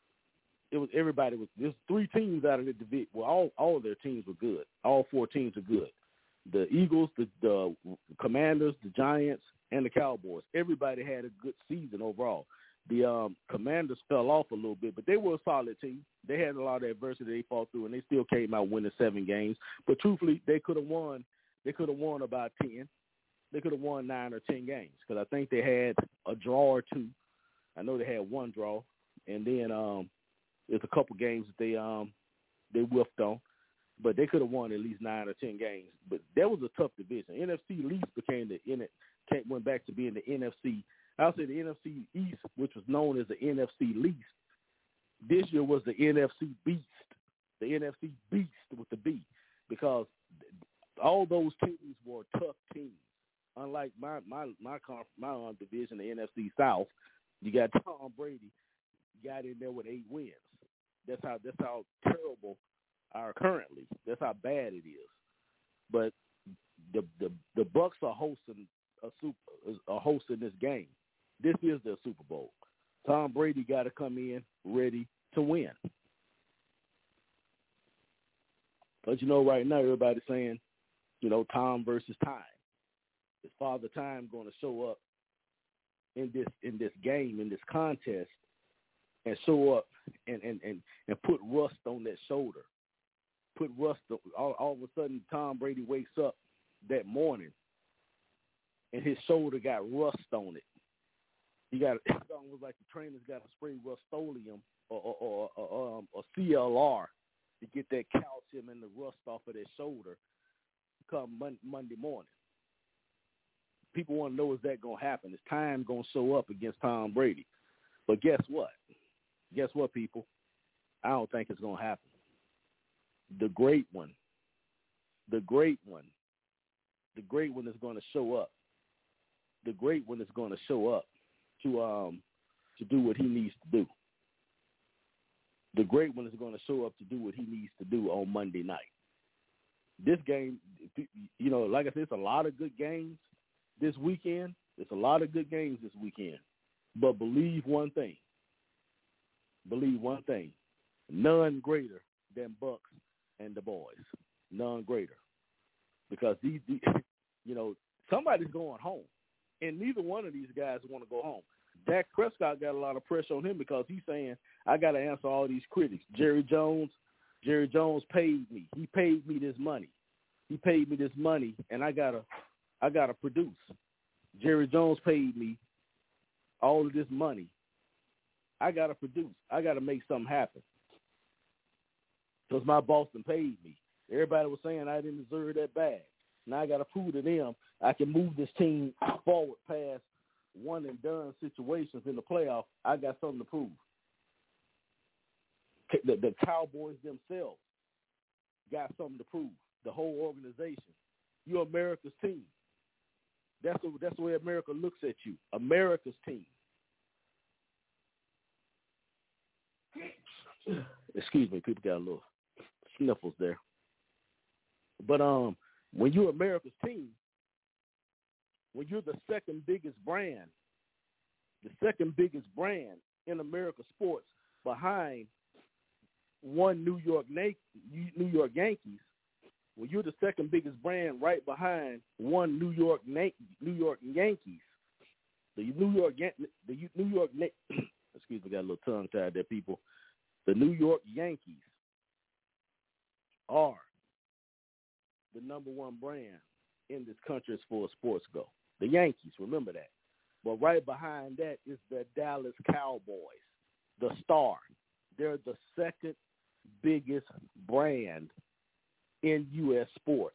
there's 3 teams out of the division. Well, all of their teams were good. All 4 teams are good. The Eagles, the Commanders, the Giants, and the Cowboys. Everybody had a good season overall. The Commanders fell off a little bit, but they were a solid team. They had a lot of adversity they fought through, and they still came out winning 7 games. But truthfully, they could have won. They could have won about 10. They could have won 9 or 10 games, because I think they had a draw or 2. I know they had 1 draw, and then there's a couple games that they whiffed on. But they could have won at least 9 or 10 games. But that was a tough division. NFC least went back to being the NFC. I'll say the NFC East, which was known as the NFC least. This year was the NFC Beast. The NFC Beast with the B, because all those teams were tough teams. Unlike my division, the NFC South, you got Tom Brady got in there with 8 wins. That's how terrible are currently. That's how bad it is. But the Bucks are hosting this game. This is their Super Bowl. Tom Brady got to come in ready to win. But right now everybody's saying, Tom versus time. Is Father Time going to show up in this game, in this contest, and show up and put rust on that shoulder? Put rust. All of a sudden, Tom Brady wakes up that morning, and his shoulder got rust on it. It's almost like the trainer's got to spray Rust-Oleum or CLR to get that calcium and the rust off of their shoulder come Monday morning. People want to know, is that going to happen? Is time going to show up against Tom Brady? But guess what? Guess what, people? I don't think it's going to happen. The great one is going to show up. The great one is going to show up to do what he needs to do. The great one is going to show up to do what he needs to do on Monday night. This game, like I said, it's a lot of good games this weekend. It's a lot of good games this weekend. But believe one thing. None greater than Bucks and the boys. None greater. Because these somebody's going home. And neither one of these guys want to go home. Dak Prescott got a lot of pressure on him because he's saying, I got to answer all these critics. Jerry Jones paid me. He paid me this money. And I gotta produce. Jerry Jones paid me all of this money. I got to produce. I got to make something happen. Because my boss done paid me. Everybody was saying I didn't deserve that bag. Now I got to prove to them I can move this team forward past one-and-done situations in the playoff. I got something to prove. The Cowboys themselves got something to prove. The whole organization. You're America's team. That's the way America looks at you. America's team. Excuse me, people got a little sniffles there. But when you're America's team, when you're the second biggest brand in American sports behind one New York Yankees, when you're the second biggest brand right behind one New York Yankees, the New York excuse me, got a little tongue tied there, people. The New York Yankees are the number one brand in this country as far as sports go. The Yankees, remember that. But right behind that is the Dallas Cowboys, the Star. They're the second biggest brand in U.S. sports.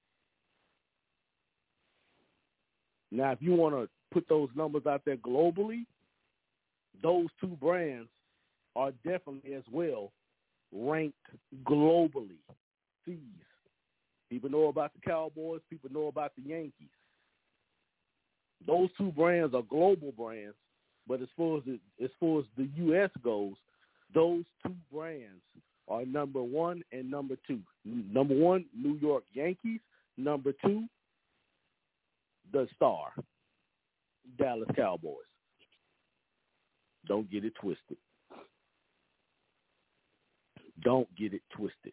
Now, if you want to put those numbers out there globally, those two brands are definitely as well ranked globally. Please. People know about the Cowboys. People know about the Yankees. Those two brands are global brands, but as far as the U.S. goes, those two brands are number one and number two. Number one, New York Yankees. Number two, the Star, Dallas Cowboys. Don't get it twisted. Don't get it twisted.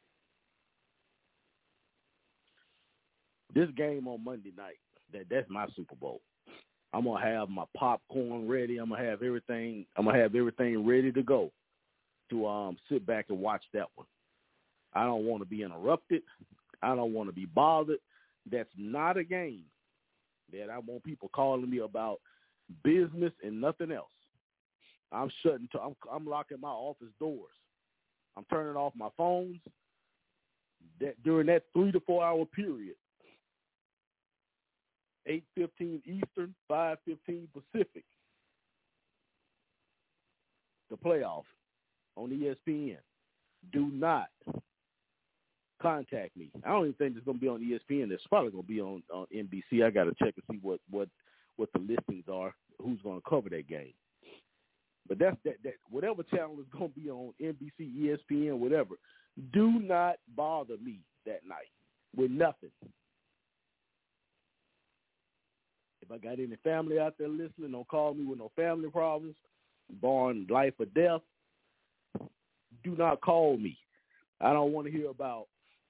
This game on Monday night, that's my Super Bowl. I'm gonna have my popcorn ready. I'm gonna have everything ready to go to sit back and watch that one. I don't want to be interrupted. I don't want to be bothered. That's not a game that I want people calling me about business and nothing else. I'm locking my office doors. I'm turning off my phones. That during that 3 to 4 hour period, 8:15 Eastern, 5:15 Pacific, the playoff on ESPN. Do not contact me. I don't even think it's going to be on ESPN. It's probably going to be on NBC. I got to check and see what the listings are, who's going to cover that game. But that's that whatever channel is going to be on NBC, ESPN, whatever, do not bother me that night with nothing. If I got any family out there listening, don't call me with no family problems, barring life or death. Do not call me. I don't want to hear about,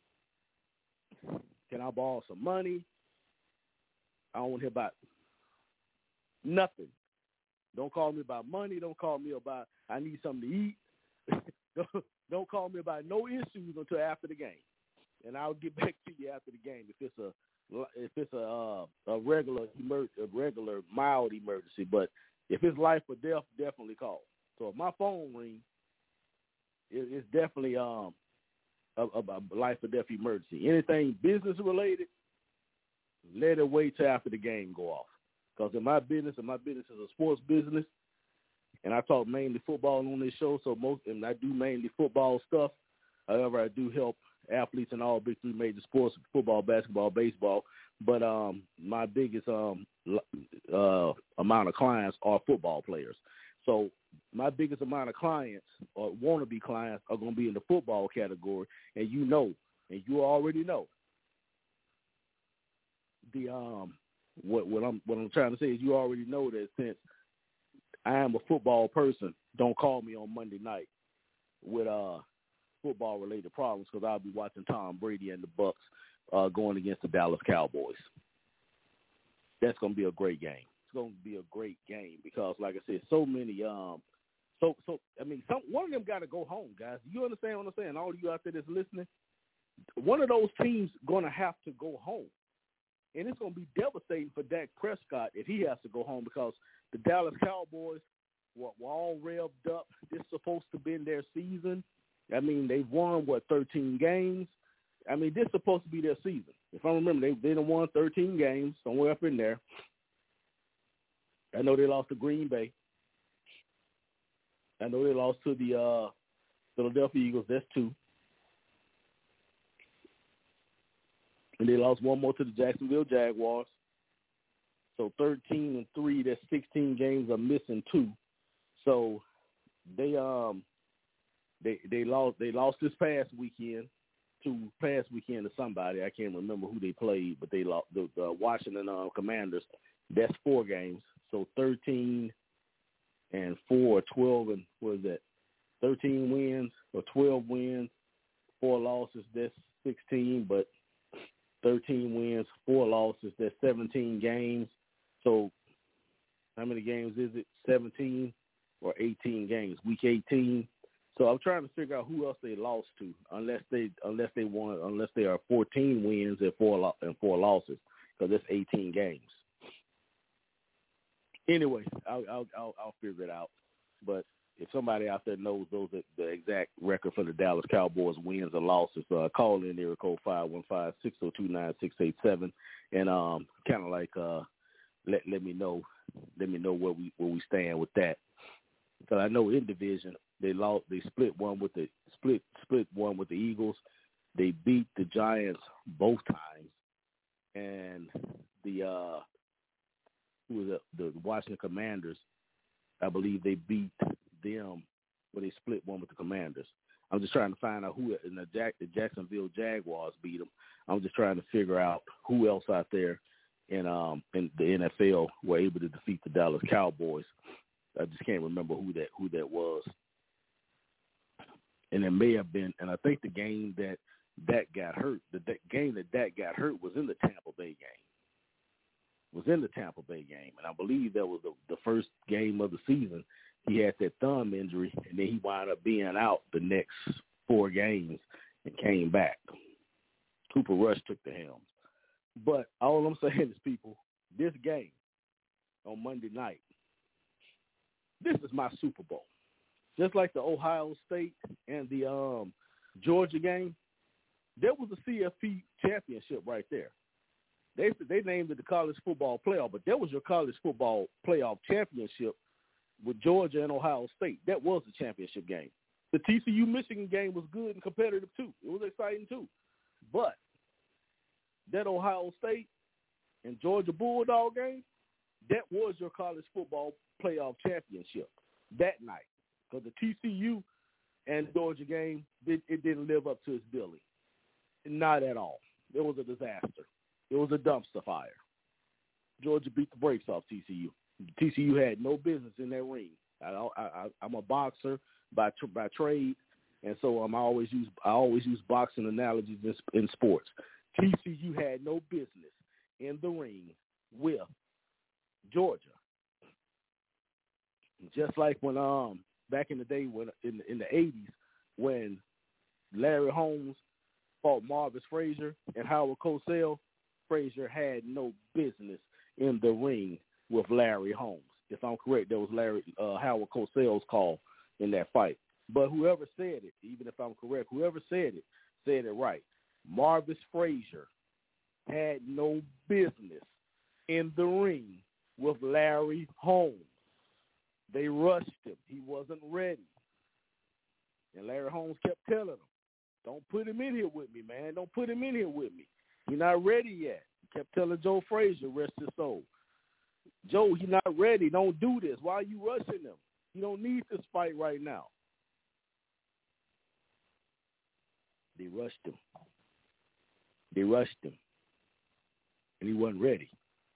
can I borrow some money? I don't want to hear about nothing. Don't call me about money. Don't call me about I need something to eat. Don't call me about no issues until after the game, and I'll get back to you after the game if it's a regular mild emergency. But if it's life or death, definitely call. So if my phone rings, it's definitely a life or death emergency. Anything business related, let it wait till after the game go off. Because in my business is a sports business, and I talk mainly football on this show, and I do mainly football stuff. However, I do help athletes in all big three major sports: football, basketball, baseball. But my biggest amount of clients are football players. So my biggest amount of clients or wannabe clients are going to be in the football category, and you already know the what I'm trying to say is you already know that since I am a football person, don't call me on Monday night with football related problems, because I'll be watching Tom Brady and the Bucs going against the Dallas Cowboys. That's going to be a great game. It's going to be a great game because, like I said, so many one of them got to go home, guys. You understand what I'm saying? All of you out there that's listening, one of those teams going to have to go home. And it's going to be devastating for Dak Prescott if he has to go home, because the Dallas Cowboys were all revved up. This is supposed to be their season. I mean, they've won, 13 games. I mean, this is supposed to be their season. If I remember, they done won 13 games, somewhere up in there. I know they lost to Green Bay. I know they lost to the Philadelphia Eagles. That's 2. And they lost one more to the Jacksonville Jaguars. So 13-3, that's 16 games are missing 2. So they They lost this past weekend to somebody. I can't remember who they played, but they lost the Washington Commanders. That's 4 games. So 13 and 4, 12 and what is that? 13 wins or 12 wins, 4 losses. That's 16, but 13 wins, 4 losses. That's 17 games. So how many games is it? 17 or 18 games? Week 18. So I'm trying to figure out who else they lost to, unless they are 14 wins and 4 losses, because that's 18 games. Anyway, I'll figure it out. But if somebody out there knows the exact record for the Dallas Cowboys wins or losses, call in area code 515-602-9687, and kind of like let me know where we stand with that. Because I know in division they split one with the Eagles. They beat the Giants both times, and the Washington Commanders, I believe they beat them when they split one with the Commanders. I'm just trying to find out who in the Jacksonville Jaguars beat them. I'm just trying to figure out who else out there in the NFL were able to defeat the Dallas Cowboys. I just can't remember who that was. And it may have been, and I think the game that got hurt, the game that got hurt was in the Tampa Bay game. And I believe that was the first game of the season. He had that thumb injury, and then he wound up being out the next 4 games and came back. Cooper Rush took the helm. But all I'm saying is, people, this game on Monday night, this is my Super Bowl. Just like the Ohio State and the Georgia game, there was a CFP championship right there. They named it the college football playoff, but that was your college football playoff championship with Georgia and Ohio State. That was the championship game. The TCU-Michigan game was good and competitive, too. It was exciting, too. But that Ohio State and Georgia Bulldog game, that was your college football playoff championship that night. Because the TCU and Georgia game, it didn't live up to its billing. Not at all. It was a disaster. It was a dumpster fire. Georgia beat the brakes off TCU. TCU had no business in that ring. I'm a boxer by trade, and so I always use boxing analogies in sports. TCU had no business in the ring with Georgia. Just like when back in the day, when in the 80s, when Larry Holmes fought Marvis Frazier and Howard Cosell, Frazier had no business in the ring with Larry Holmes. If I'm correct, that was Howard Cosell's call in that fight. But whoever said it, even if I'm correct, whoever said it right. Marvis Frazier had no business in the ring with Larry Holmes. They rushed him. He wasn't ready. And Larry Holmes kept telling him, don't put him in here with me, man. Don't put him in here with me. He's not ready yet. He kept telling Joe Frazier, rest his soul. Joe, he's not ready. Don't do this. Why are you rushing him? You don't need this fight right now. They rushed him. And he wasn't ready.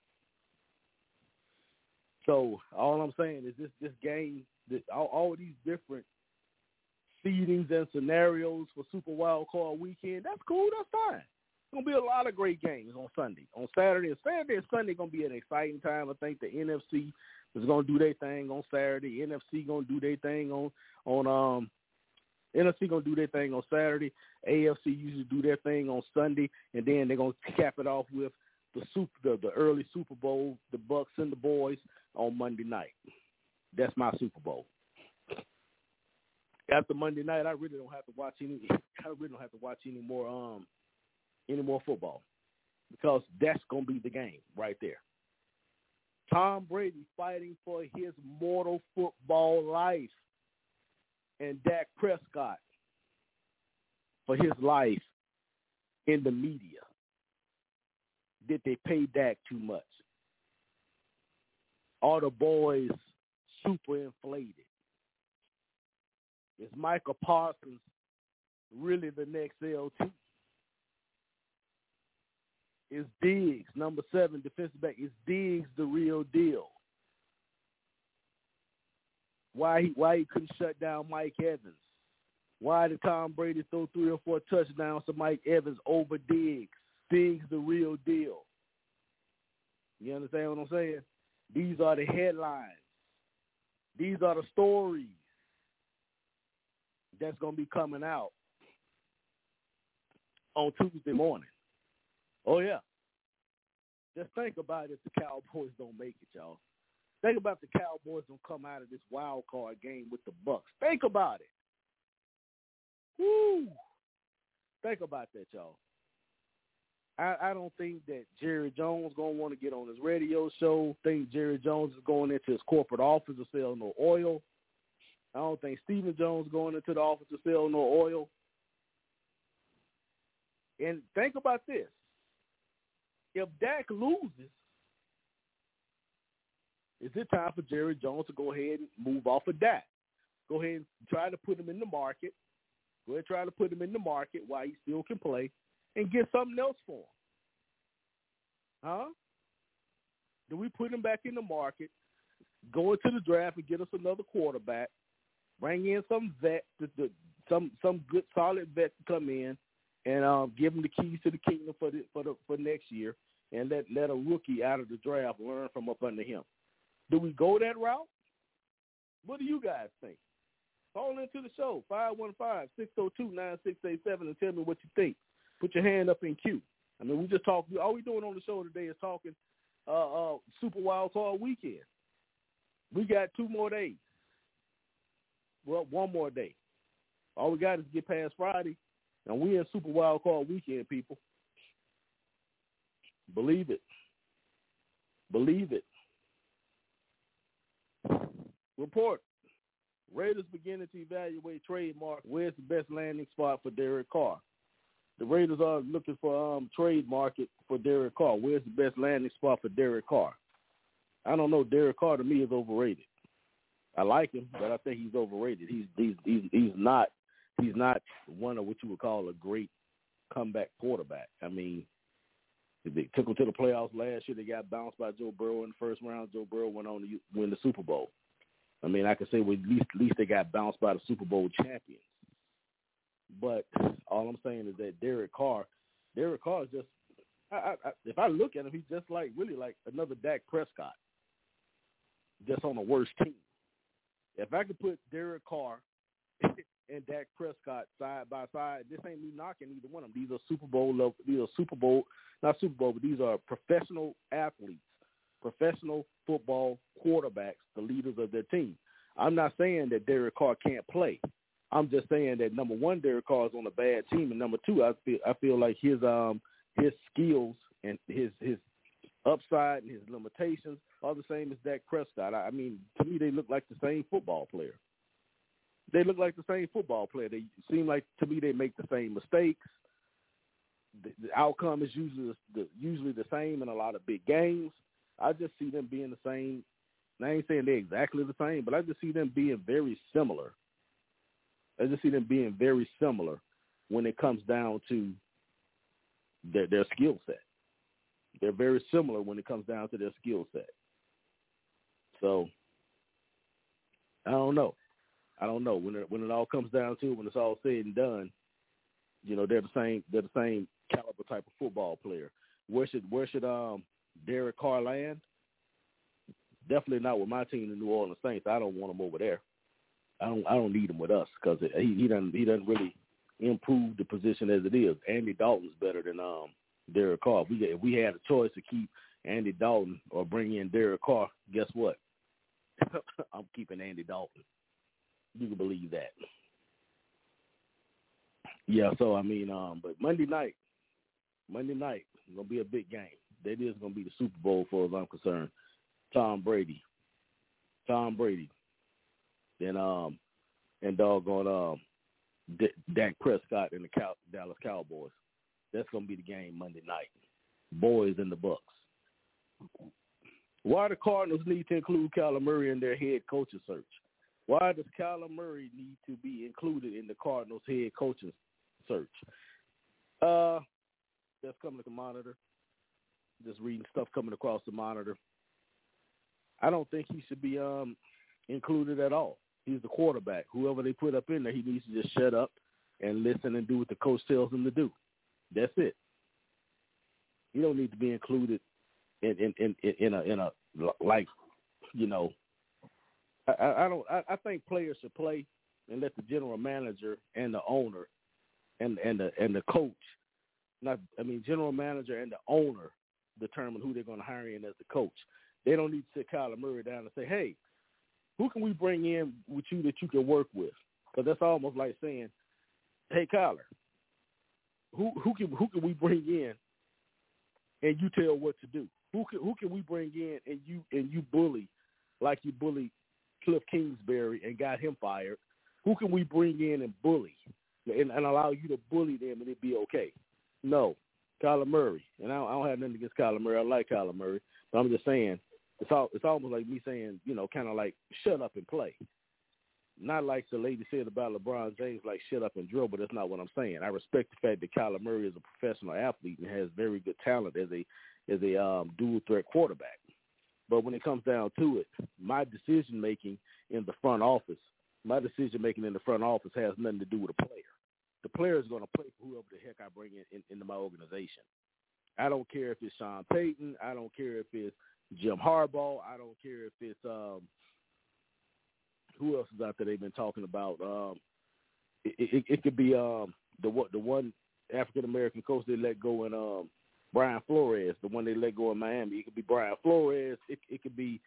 So all I'm saying is this game, all these different seedings and scenarios for Super Wild Card Weekend, that's cool. That's fine. It's going to be a lot of great games on Sunday. On Saturday and Sunday going to be an exciting time. I think the NFC is going to do their thing on Saturday. NFC going to do their thing on NFC going to do their thing on Saturday. AFC usually do their thing on Sunday, and then they're going to cap it off with the early Super Bowl, the Bucks and the boys on Monday night. That's my Super Bowl. After Monday night, I really don't have to watch any more football, because that's going to be the game right there. Tom Brady fighting for his mortal football life, and Dak Prescott for his life in the media. Did they pay Dak too much? Are the boys super inflated? Is Michael Parsons really the next LT? Is Diggs, number 7 defensive back, is Diggs the real deal? Why he couldn't shut down Mike Evans? Why did Tom Brady throw 3 or 4 touchdowns to Mike Evans over Diggs? Diggs the real deal. You understand what I'm saying? These are the headlines. These are the stories that's going to be coming out on Tuesday morning. Oh, yeah. Just think about it if the Cowboys don't make it, y'all. Think about the Cowboys don't come out of this wild card game with the Bucs. Think about it. Woo! Think about that, y'all. I don't think that Jerry Jones going to want to get on his radio show. Think Jerry Jones is going into his corporate office to sell no oil. I don't think Stephen Jones going into the office to sell no oil. And think about this. If Dak loses, is it time for Jerry Jones to go ahead and move off of Dak? Go ahead and try to put him in the market. Go ahead and try to put him in the market while he still can play and get something else for him. Huh? Do we put him back in the market, go into the draft and get us another quarterback, bring in some vet, some good solid vet to come in, and give him the keys to the kingdom for next year, and let a rookie out of the draft learn from up under him? Do we go that route? What do you guys think? Call into the show, 515-602-9687, and tell me what you think. Put your hand up in queue. I mean, we just talk. All we doing on the show today is talking Super Wild Card Weekend. We got 2 more days. Well, 1 more day. All we got is get past Friday, and we in Super Wild Card Weekend, people. Believe it. Believe it. Report. Raiders beginning to evaluate trademark. Where's the best landing spot for Derek Carr? The Raiders are looking for trade market for Derek Carr. Where's the best landing spot for Derek Carr? I don't know. Derek Carr to me is overrated. I like him, but I think he's overrated. He's not one of what you would call a great comeback quarterback. I mean, they took him to the playoffs last year. They got bounced by Joe Burrow in the first round. Joe Burrow went on to win the Super Bowl. I mean, I could say at least they got bounced by the Super Bowl champions. But all I'm saying is that Derek Carr is just, if I look at him, he's just really like another Dak Prescott, just on a worse team. If I could put Derek Carr and Dak Prescott side by side, this ain't me knocking either one of them. These are not Super Bowl, but these are professional athletes, professional football quarterbacks, the leaders of their team. I'm not saying that Derek Carr can't play. I'm just saying that, number one, Derek Carr is on a bad team, and number two, I feel like his skills and his upside and his limitations are the same as Dak Prescott. I mean, to me, they look like the same football player. They look like the same football player. They seem like, to me, they make the same mistakes. The outcome is usually the same in a lot of big games. I just see them being the same. I ain't saying they're exactly the same, but I just see them being very similar. When it comes down to their skill set. They're very similar when it comes down to their skill set. So, I don't know. When it all comes down to it, when it's all said and done, you know, they're the same caliber type of football player. Where should Derek Carr land? Definitely not with my team, the New Orleans Saints. I don't want him over there. I don't need him with us because he doesn't really improve the position as it is. Andy Dalton's better than Derek Carr. If we had a choice to keep Andy Dalton or bring in Derek Carr, guess what? I'm keeping Andy Dalton. You can believe that. Yeah, so I mean, but Monday night is gonna be a big game. That is gonna be the Super Bowl for as I'm concerned. Tom Brady. Then and doggone Dak Prescott and the Dallas Cowboys. That's gonna be the game Monday night. Boys and the Bucks. Why the Cardinals need to include Kyler Murray in their head coaching search? Why does Kyler Murray need to be included in the Cardinals head coaching search? That's coming to the monitor. Just reading stuff coming across the monitor. I don't think he should be included at all. He's the quarterback. Whoever they put up in there, he needs to just shut up and listen and do what the coach tells him to do. That's it. You don't need to be included in a like, you know. I think players should play and let the general manager and the owner and the coach, general manager and the owner determine who they're going to hire in as the coach. They don't need to sit Kyler Murray down and say, hey, who can we bring in with you that you can work with? Because that's almost like saying, hey, Kyler, who can we bring in and you tell what to do? Who can we bring in and you bully like you bullied Cliff Kingsbury and got him fired? Who can we bring in and bully and allow you to bully them and it'd be okay? No, Kyler Murray. And I don't have nothing against Kyler Murray. I like Kyler Murray. But I'm just saying, it's almost like me saying, you know, kind of like shut up and play. Not like the lady said about LeBron James, like shut up and drill, but that's not what I'm saying. I respect the fact that Kyler Murray is a professional athlete and has very good talent as a dual threat quarterback. But when it comes down to it, my decision making in the front office has nothing to do with the player. The player is going to play for whoever the heck I bring into my organization. I don't care if it's Sean Payton. I don't care if it's Jim Harbaugh. I don't care if it's who else is out there they've been talking about. It could be the one African American coach they let go in Brian Flores, the one they let go in Miami. It could be Brian Flores. It could be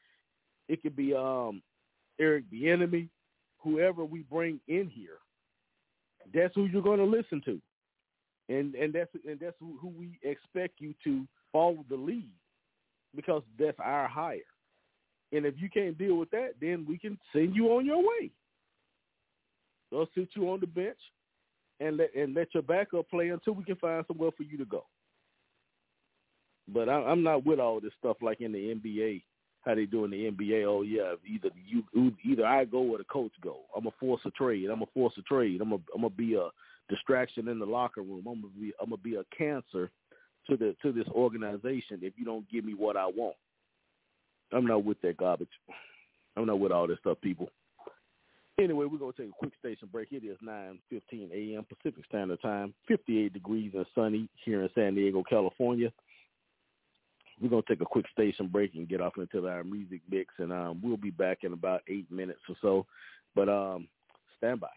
Eric Bieniemy. Whoever we bring in here, that's who you're going to listen to, and that's who we expect you to follow the lead, because that's our hire. And if you can't deal with that, then we can send you on your way. They'll sit you on the bench and let your backup play until we can find somewhere for you to go. But I'm not with all this stuff like in the NBA, how they do in the NBA. Oh yeah, either I go or the coach go. I'm a force of trade. I'm gonna be a distraction in the locker room. I'm gonna be a cancer to this organization if you don't give me what I want. I'm not with that garbage. I'm not with all this stuff, people. Anyway, we're going to take a quick station break. It is 9:15 a.m. Pacific Standard Time, 58 degrees and sunny here in San Diego, California. We're going to take a quick station break and get off into our music mix, and we'll be back in about 8 minutes or so. But stand by.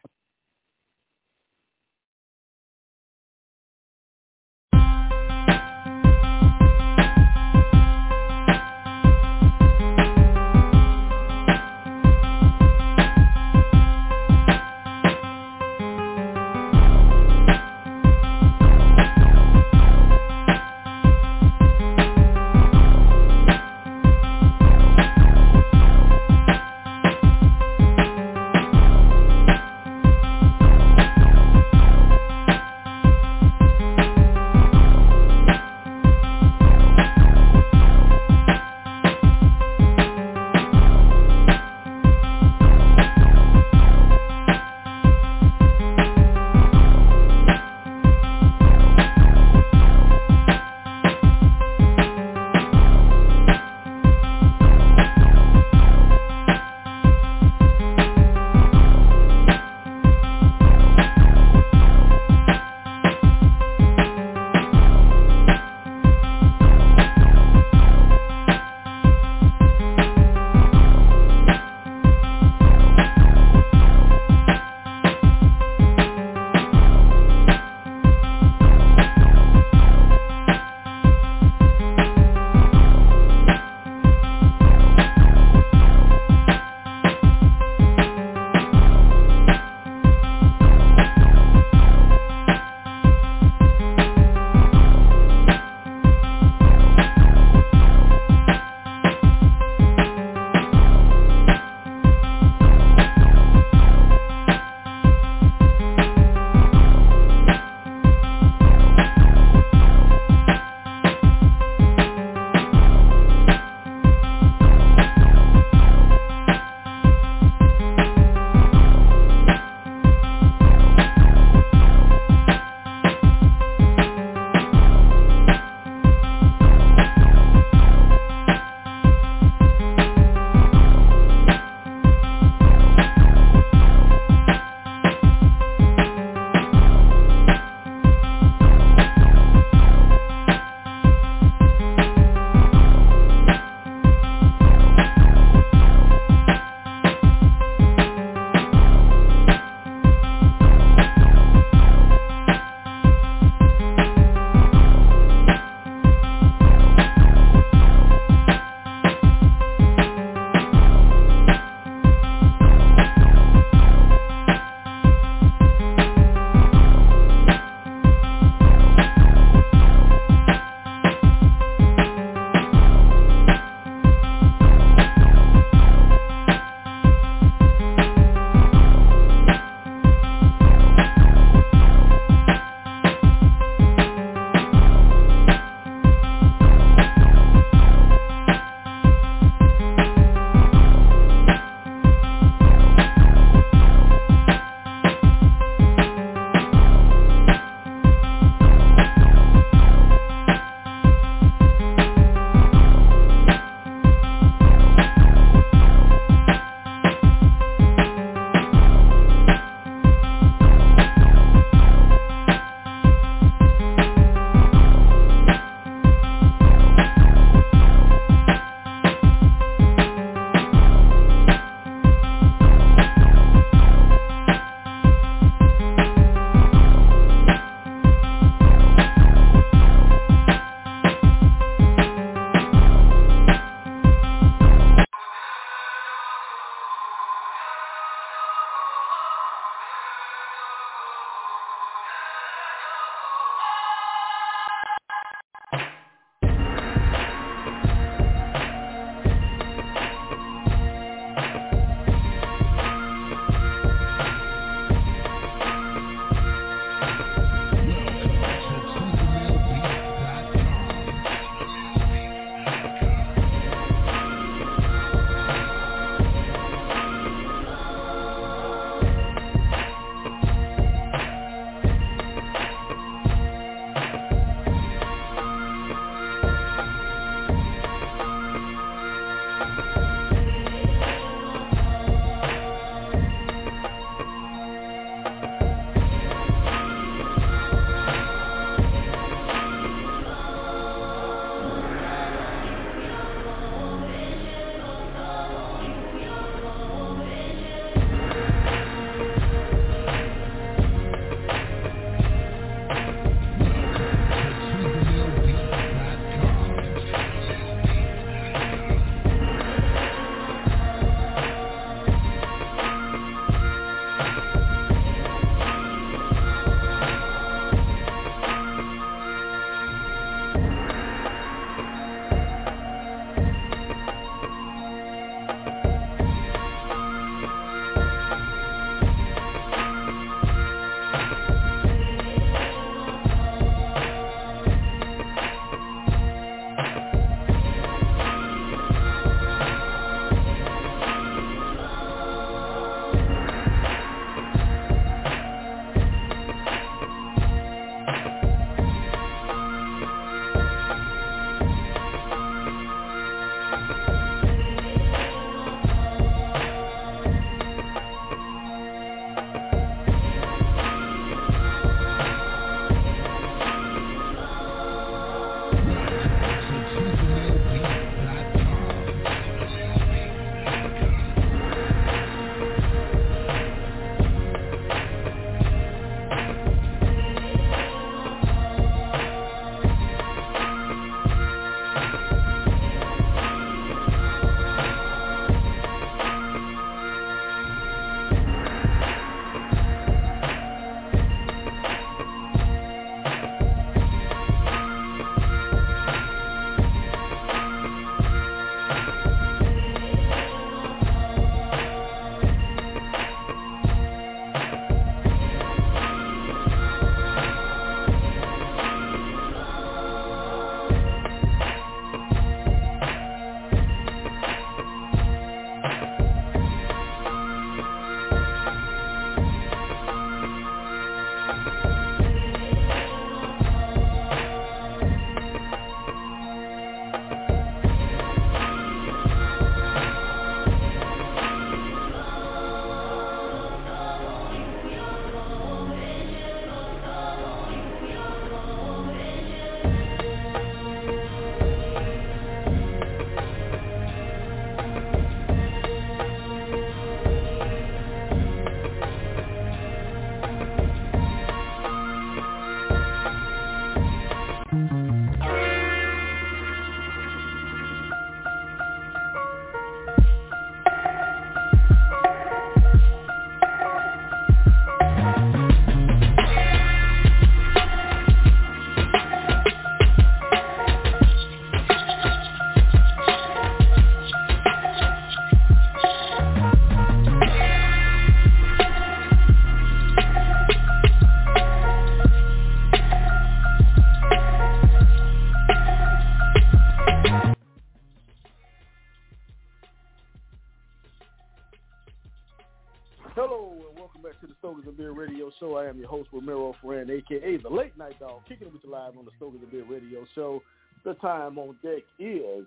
back to the Stokers and Beer Radio Show. I am your host, Romero Ferran, a.k.a. the Late Night Dog, kicking it with you live on the Stokers and Beer Radio Show. The time on deck is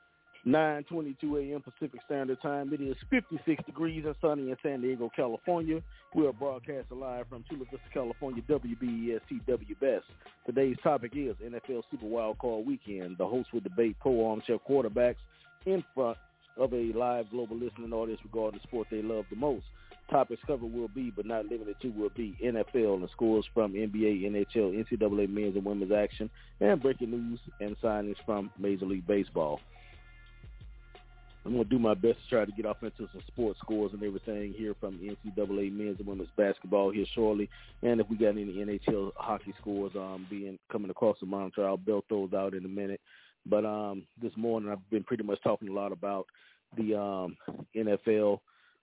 9:22 a.m. Pacific Standard Time. It is 56 degrees and sunny in San Diego, California. We are broadcasting live from Chula Vista, California, WBES-TW Best. Today's topic is NFL Super Wild Card Weekend. The hosts will debate pro armchair quarterbacks in front of a live global listening audience regarding the sport they love the most. Topics covered will be, but not limited to, will be NFL and scores from NBA, NHL, NCAA men's and women's action, and breaking news and signings from Major League Baseball. I'm going to do my best to try to get off into some sports scores and everything here from NCAA men's and women's basketball here shortly. And if we got any NHL hockey scores coming across the monitor, I'll belt those out in a minute. But this morning I've been pretty much talking a lot about the NFL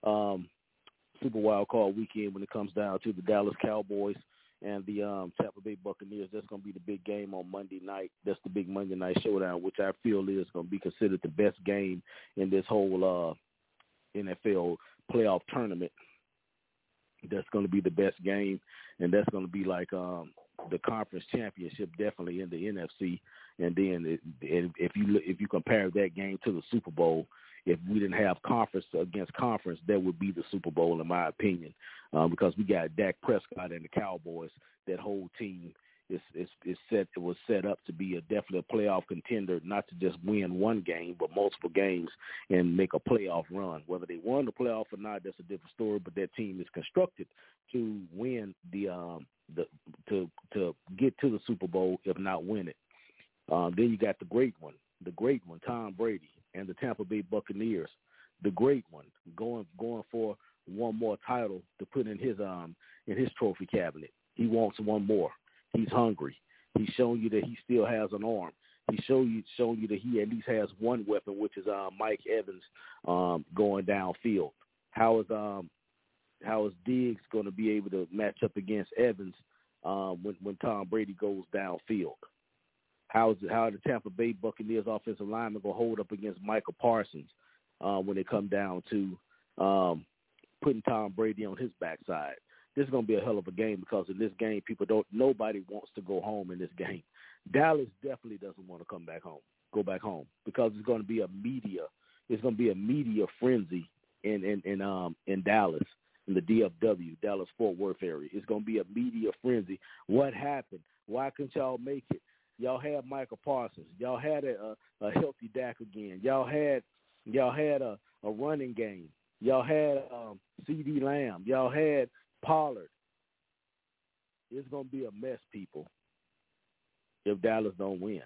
Super Wild Card Weekend when it comes down to the Dallas Cowboys and the Tampa Bay Buccaneers. That's going to be the big game on Monday night. That's the big Monday night showdown, which I feel is going to be considered the best game in this whole NFL playoff tournament. That's going to be the best game, and that's going to be like the conference championship, definitely in the NFC. And then if you compare that game to the Super Bowl, if we didn't have conference against conference, that would be the Super Bowl, in my opinion, because we got Dak Prescott and the Cowboys. That whole team is set. It was set up to be definitely a playoff contender, not to just win one game, but multiple games and make a playoff run. Whether they won the playoff or not, that's a different story. But that team is constructed to win to get to the Super Bowl, if not win it. Then you got the great one, Tom Brady, and the Tampa Bay Buccaneers, the great one, going for one more title to put in his trophy cabinet. He wants one more. He's hungry. He's showing you that he still has an arm. He's showing you that he at least has one weapon, which is Mike Evans going downfield. How is Diggs going to be able to match up against Evans when Tom Brady goes downfield? How are the Tampa Bay Buccaneers offensive linemen going to hold up against Michael Parsons when they come down to putting Tom Brady on his backside? This is going to be a hell of a game, because in this game, nobody wants to go home in this game. Dallas definitely doesn't want to go back home, because it's going to be a media frenzy in Dallas, in the DFW, Dallas Fort Worth area. It's going to be a media frenzy. What happened? Why couldn't y'all make it? Y'all had Michael Parsons. Y'all had a healthy Dak again. Y'all had a running game. Y'all had C.D. Lamb. Y'all had Pollard. It's going to be a mess, people, if Dallas don't win.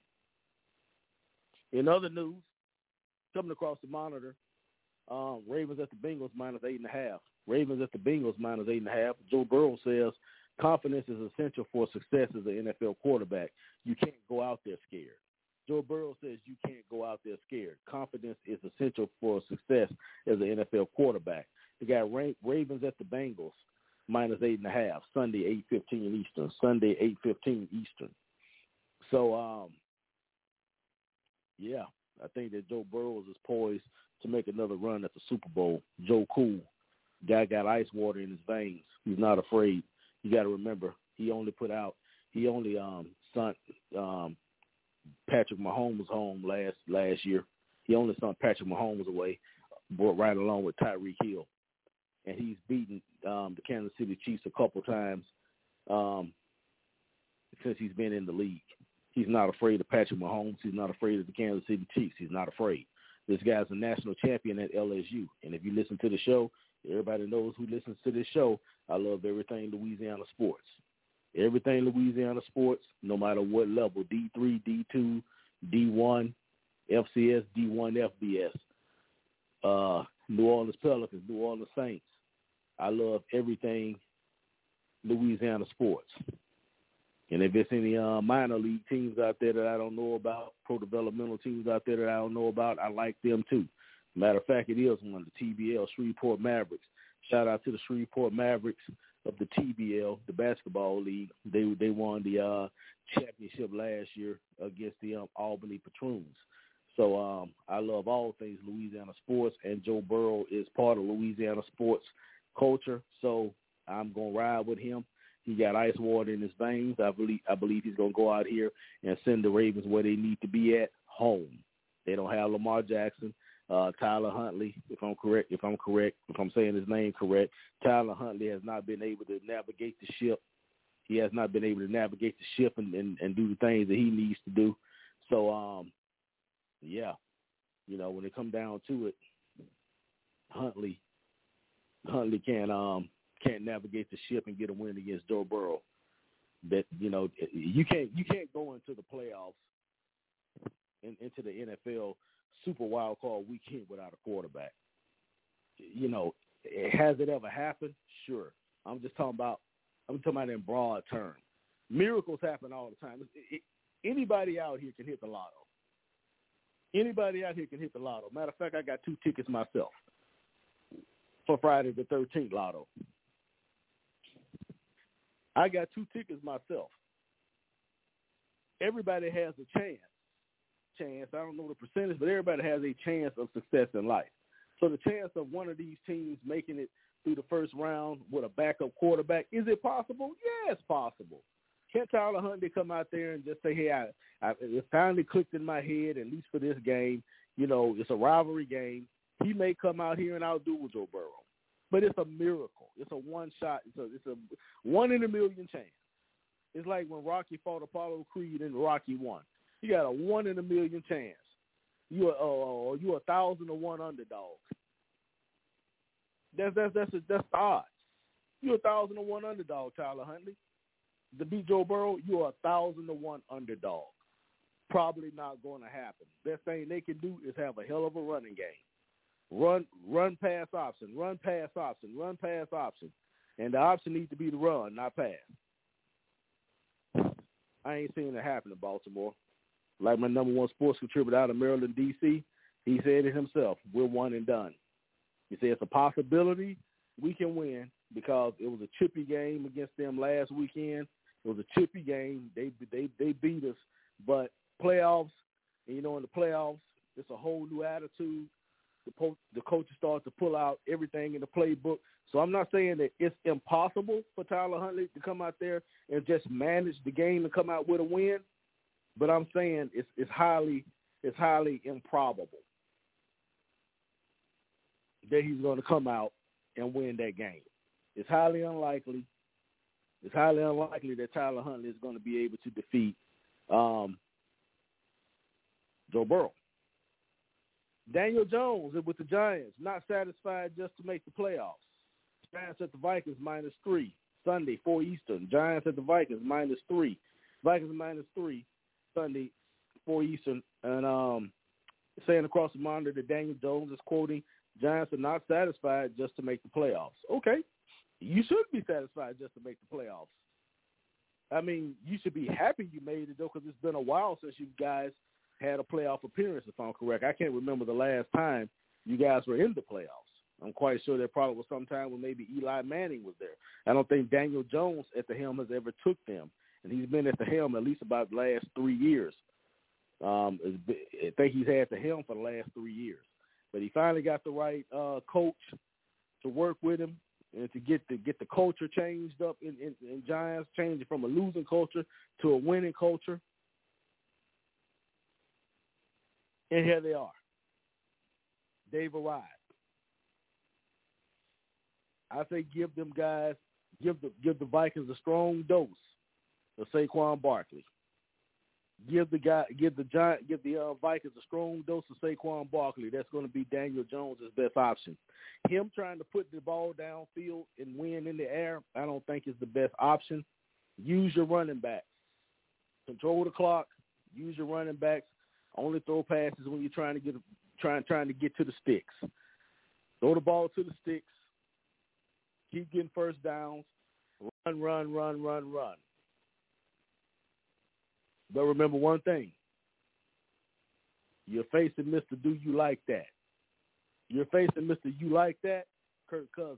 In other news, coming across the monitor, Ravens at the Bengals -8.5. Ravens at the Bengals -8.5. Joe Burrow says confidence is essential for success as an NFL quarterback. You can't go out there scared. Joe Burrow says you can't go out there scared. Confidence is essential for success as an NFL quarterback. They got Ravens at the Bengals -8.5. Sunday 8:15 Eastern. Sunday 8:15 Eastern. So, yeah, I think that Joe Burrow is poised to make another run at the Super Bowl. Joe Cool, guy got ice water in his veins. He's not afraid. You got to remember, he only sent Patrick Mahomes home last year. He only sent Patrick Mahomes away, brought right along with Tyreek Hill. And he's beaten the Kansas City Chiefs a couple times since he's been in the league. He's not afraid of Patrick Mahomes. He's not afraid of the Kansas City Chiefs. He's not afraid. This guy's a national champion at LSU. And if you listen to the show, everybody knows who listens to this show, I love everything Louisiana sports. Everything Louisiana sports, no matter what level, D3, D2, D1, FCS, D1, FBS, New Orleans Pelicans, New Orleans Saints. I love everything Louisiana sports. And if there's any minor league teams out there that I don't know about, pro developmental teams out there that I don't know about, I like them too. Matter of fact, it is one of the TBL, Shreveport Mavericks. Shout out to the Shreveport Mavericks of the TBL, the basketball league. They won the championship last year against the Albany Patroons. So I love all things Louisiana sports, and Joe Burrow is part of Louisiana sports culture. So I'm going to ride with him. He got ice water in his veins. I believe he's going to go out here and send the Ravens where they need to be at, home. They don't have Lamar Jackson, Tyler Huntley, if I'm saying his name correct. Tyler Huntley has not been able to navigate the ship. He has not been able to navigate the ship and do the things that he needs to do. So, yeah, when it comes down to it, Huntley can't navigate the ship and get a win against Joe Burrow. That you can't go into the playoffs into the NFL Super Wild Card weekend without a quarterback. Has it ever happened? Sure. I'm talking about in broad terms. Miracles happen all the time. Anybody out here can hit the lotto. Anybody out here can hit the lotto. Matter of fact, I got 2 tickets myself for Friday the 13th lotto. I got 2 tickets myself. Everybody has a chance. I don't know the percentage, but everybody has a chance of success in life. So the chance of one of these teams making it through the first round with a backup quarterback, is it possible? Yeah, it's possible. Can Tyler Huntley come out there and just say, hey, it finally clicked in my head, at least for this game. It's a rivalry game. He may come out here and outdo Joe Burrow. But it's a miracle. It's a one shot. It's a 1 in a million chance. It's like when Rocky fought Apollo Creed in Rocky 1. You got a 1 in a million chance. You're 1,000 to 1 underdog. That's the odds. You're 1,000 to 1 underdog, Tyler Huntley. To beat Joe Burrow, you're 1,000 to 1 underdog. Probably not going to happen. Best thing they can do is have a hell of a running game. Run pass option, run pass option, run pass option. And the option needs to be the run, not pass. I ain't seen it happen in Baltimore. Like my number 1 sports contributor out of Maryland, D.C., he said it himself, we're one and done. He said it's a possibility we can win because it was a chippy game against them last weekend. It was a chippy game. They beat us. But playoffs, and in the playoffs, it's a whole new attitude. The coaches start to pull out everything in the playbook. So I'm not saying that it's impossible for Tyler Huntley to come out there and just manage the game and come out with a win, but I'm saying it's highly improbable that he's going to come out and win that game. It's highly unlikely. It's highly unlikely that Tyler Huntley is going to be able to defeat Joe Burrow. Daniel Jones with the Giants, not satisfied just to make the playoffs. Giants at the Vikings -3. Sunday, 4 Eastern. Giants at the Vikings -3. Vikings -3. Sunday, 4 Eastern. And saying across the monitor that Daniel Jones is quoting, Giants are not satisfied just to make the playoffs. Okay. You should be satisfied just to make the playoffs. I mean, you should be happy you made it, though, because it's been a while since you guys had a playoff appearance, if I'm correct. I can't remember the last time you guys were in the playoffs. I'm quite sure there probably was some time when maybe Eli Manning was there. I don't think Daniel Jones at the helm has ever took them, and he's been at the helm at least about the last 3 years. I think he's had the helm for the last 3 years. But he finally got the right coach to work with him and to get the culture changed up in Giants, changing from a losing culture to a winning culture. And here they are. They've arrived. I say give the Vikings a strong dose of Saquon Barkley. Give the Vikings a strong dose of Saquon Barkley. That's going to be Daniel Jones' best option. Him trying to put the ball downfield and win in the air, I don't think is the best option. Use your running backs. Control the clock. Use your running backs. Only throw passes when you're trying to get to the sticks. Throw the ball to the sticks. Keep getting first downs. Run. But remember one thing. You're facing Mr. Do You Like That? You're facing Mr. You Like That? Kirk Cousins.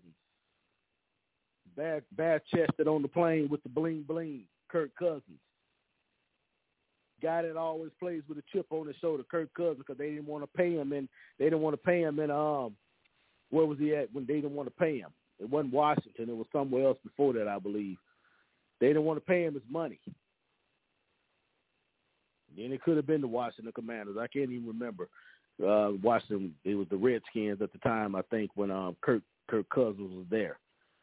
Bad chested on the plane with the bling bling. Kirk Cousins. Guy that always plays with a chip on his shoulder, Kirk Cousins, because they didn't want to pay him, and where was he at when they didn't want to pay him? It wasn't Washington. It was somewhere else before that, I believe. They didn't want to pay him his money. And it could have been the Washington Commanders. I can't even remember. Washington, it was the Redskins at the time, I think, when Kirk Cousins was there.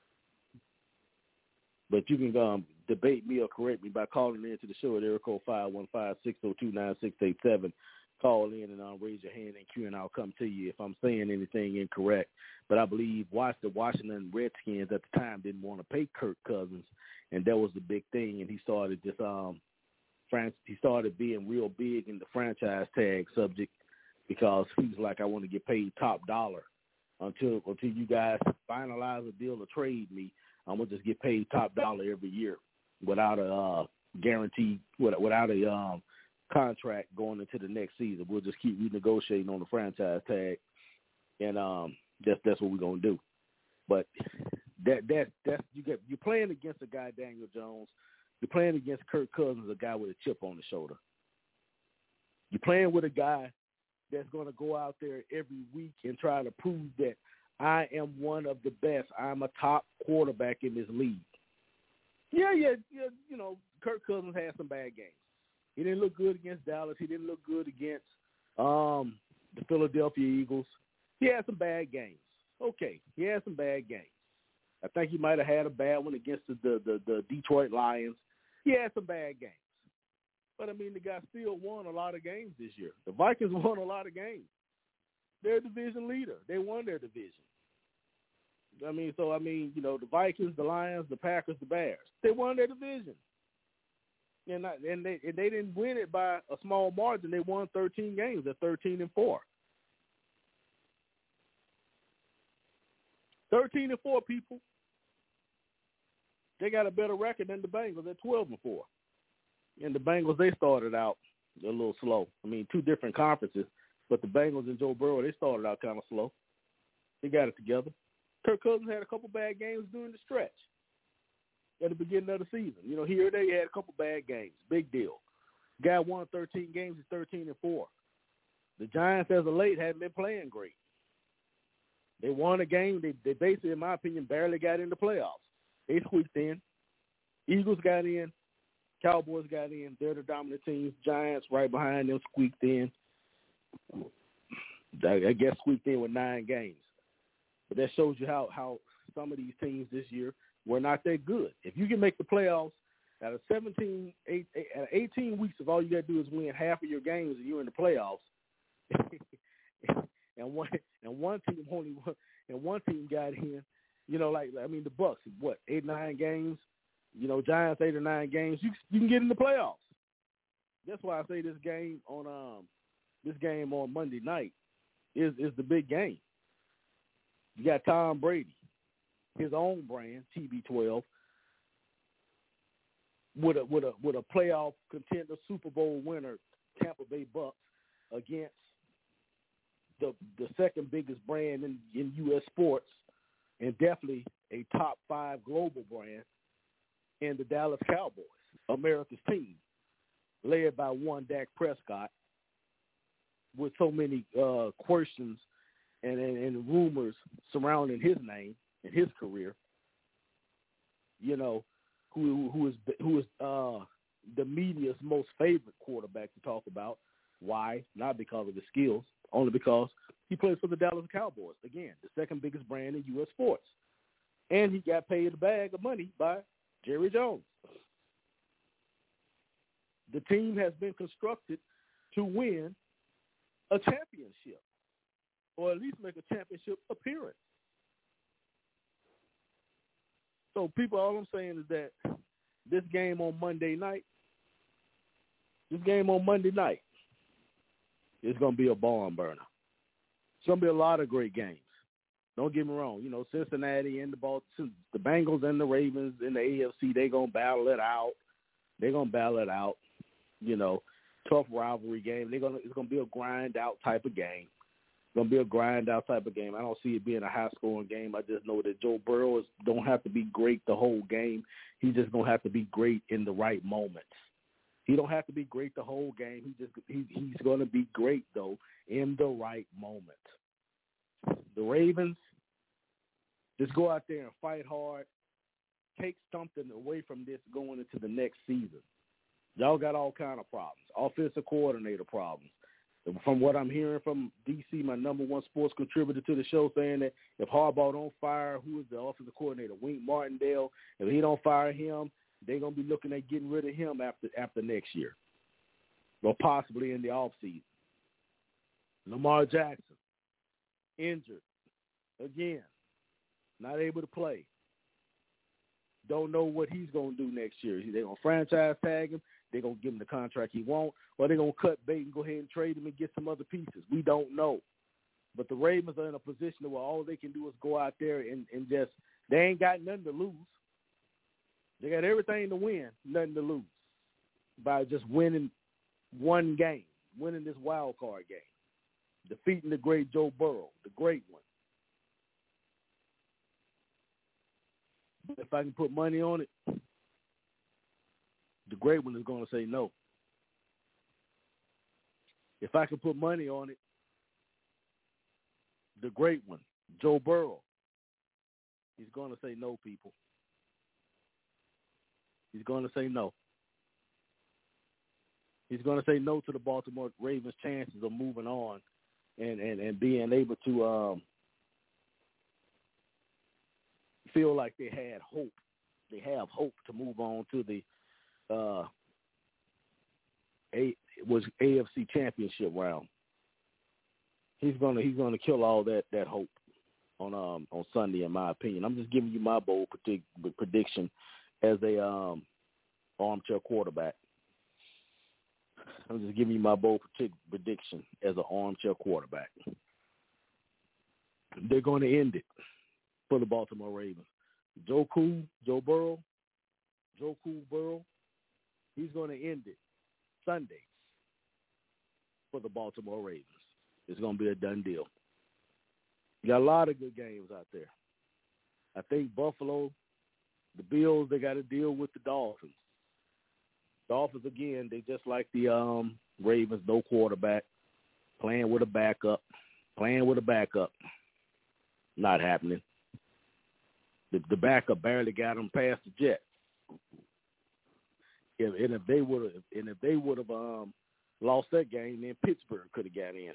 But you can debate me or correct me by calling in to the show at area code 515-602-9687. Call in and raise your hand in queue, and I'll come to you if I'm saying anything incorrect. But I believe the Washington Redskins at the time didn't want to pay Kirk Cousins, and that was the big thing. And he started just he started being real big in the franchise tag subject because he was like, I want to get paid top dollar until you guys finalize a deal or trade me. I'm gonna just get paid top dollar every year without a guarantee, without a contract going into the next season. We'll just keep renegotiating on the franchise tag, and that's what we're gonna do. But that's you're playing against a guy, Daniel Jones. You're playing against Kirk Cousins, a guy with a chip on his shoulder. You're playing with a guy that's going to go out there every week and try to prove that I am one of the best. I'm a top quarterback in this league. Yeah, you know, Kirk Cousins had some bad games. He didn't look good against Dallas. He didn't look good against the Philadelphia Eagles. He had some bad games. Okay, he had some bad games. I think he might have had a bad one against the Detroit Lions. He had some bad games. But, I mean, the guy still won a lot of games this year. The Vikings won a lot of games. They're a division leader. They won their division. I mean, you know, the Vikings, the Lions, the Packers, the Bears, they won their division. And they didn't win it by a small margin. They won 13 games. They're 13-4. 13-4, people. They got a better record than the Bengals. They're 12-4. And the Bengals, they started out a little slow. I mean, two different conferences, but the Bengals and Joe Burrow, they started out kind of slow. They got it together. Kirk Cousins had a couple bad games during the stretch at the beginning of the season. You know, here or there, he had a couple bad games. Big deal. Guy won 13 games at 13-4. The Giants, as of late, hadn't been playing great. They won a game. They basically, in my opinion, barely got in the playoffs. They squeaked in. Eagles got in. Cowboys got in. They're the dominant teams. Giants right behind them squeaked in. I guess squeaked in with 9 games. But that shows you how some of these teams this year were not that good. If you can make the playoffs out of 18 weeks, if all you got to do is win half of your games and you're in the playoffs, and one team got in, you know, the Bucks, 8-9 games, you know, Giants 8 or 9 games, you can get in the playoffs. That's why I say this game on Monday night is the big game. You got Tom Brady, his own brand, TB12, with a playoff contender, Super Bowl winner, Tampa Bay Bucks, against the second biggest brand in U.S. sports, and definitely a top 5 global brand in the Dallas Cowboys, America's team, led by one Dak Prescott, with so many questions and rumors surrounding his name and his career. You know, who is the media's most favorite quarterback to talk about. Why? Not because of his skills, only because he plays for the Dallas Cowboys. Again, the second biggest brand in U.S. sports. And he got paid a bag of money by Jerry Jones. The team has been constructed to win a championship, or at least make a championship appearance. So, people, all I'm saying is that this game on Monday night is going to be a barn burner. It's going to be a lot of great games. Don't get me wrong. You know, Cincinnati and the Bengals and the Ravens in the AFC, they're going to battle it out. You know, tough rivalry game. It's going to be a grind-out type of game. I don't see it being a high-scoring game. I just know that Joe Burrow don't have to be great the whole game. He's just going to have to be great in the right moments. He don't have to be great the whole game. He's going to be great, though, in the right moment. The Ravens, Just go out there and fight hard. Take something away from this going into the next season. Y'all got all kind of problems. Offensive coordinator problems. From what I'm hearing from DC, my number one sports contributor to the show, saying that if Harbaugh don't fire, who is the offensive coordinator, Wink Martindale, if he don't fire him, they're going to be looking at getting rid of him after next year, or possibly in the offseason. Lamar Jackson, injured, again, not able to play. Don't know what he's going to do next year. They're going to franchise tag him. They're going to give him the contract he wants, or they're going to cut bait and go ahead and trade him and get some other pieces. We don't know. But the Ravens are in a position where all they can do is go out there and just – they ain't got nothing to lose. They got everything to win, nothing to lose, by just winning one game, winning this wild card game, defeating the great Joe Burrow, the great one. If I can put money on it, the great one is going to say no. If I can put money on it, the great one, Joe Burrow, he's going to say no, people. He's going to say no. He's going to say no to the Baltimore Ravens' chances of moving on and being able to feel like they had hope. They have hope to move on to the AFC Championship round. He's gonna kill all that hope on Sunday, in my opinion. I'm just giving you my bold prediction as a armchair quarterback. I'm just giving you my bold prediction as an armchair quarterback. They're going to end it for the Baltimore Ravens. Joe Burrow, he's going to end it Sunday for the Baltimore Ravens. It's going to be a done deal. You got a lot of good games out there. I think Buffalo, the Bills, they got to deal with the Dolphins. Dolphins, again, they just like the Ravens, no quarterback, playing with a backup. Not happening. The backup barely got them past the Jets. If they would have lost that game, then Pittsburgh could have got in.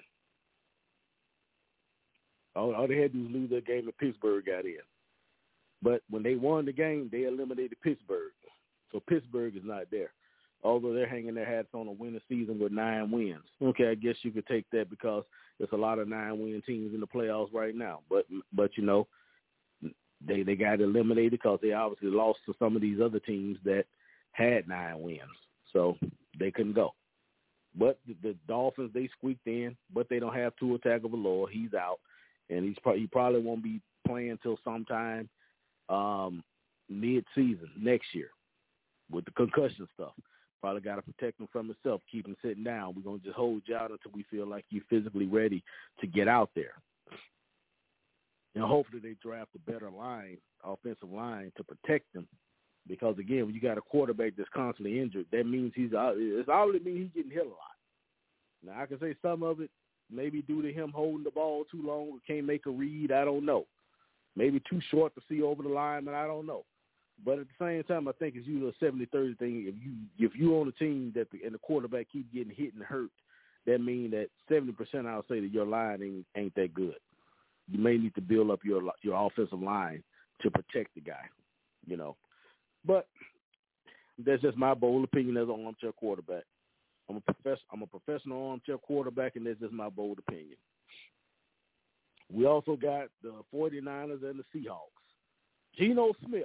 All they had to do was lose that game, and Pittsburgh got in. But when they won the game, they eliminated Pittsburgh. So Pittsburgh is not there, although they're hanging their hats on a winning season with 9 wins. Okay, I guess you could take that because there's a lot of 9-win teams in the playoffs right now. But you know, they got eliminated because they obviously lost to some of these other teams that had 9 wins, so they couldn't go. But the Dolphins, they squeaked in, but they don't have Tua Tagovailoa. He's out, and he probably won't be playing until sometime mid-season next year with the concussion stuff. Probably got to protect him from himself, keep him sitting down. We're going to just hold you out until we feel like you're physically ready to get out there. And hopefully they draft a better offensive line to protect them. Because, again, when you got a quarterback that's constantly injured, that means it's already means he's getting hit a lot. Now, I can say some of it maybe due to him holding the ball too long or can't make a read. I don't know. Maybe too short to see over the line, and I don't know. But at the same time, I think it's usually a 70-30 thing. If you on a team and the quarterback keep getting hit and hurt, that means that 70% I'll say that your line ain't that good. You may need to build up your offensive line to protect the guy, you know. But that's just my bold opinion as an armchair quarterback. I'm a professional armchair quarterback, and that's just my bold opinion. We also got the 49ers and the Seahawks. Geno Smith.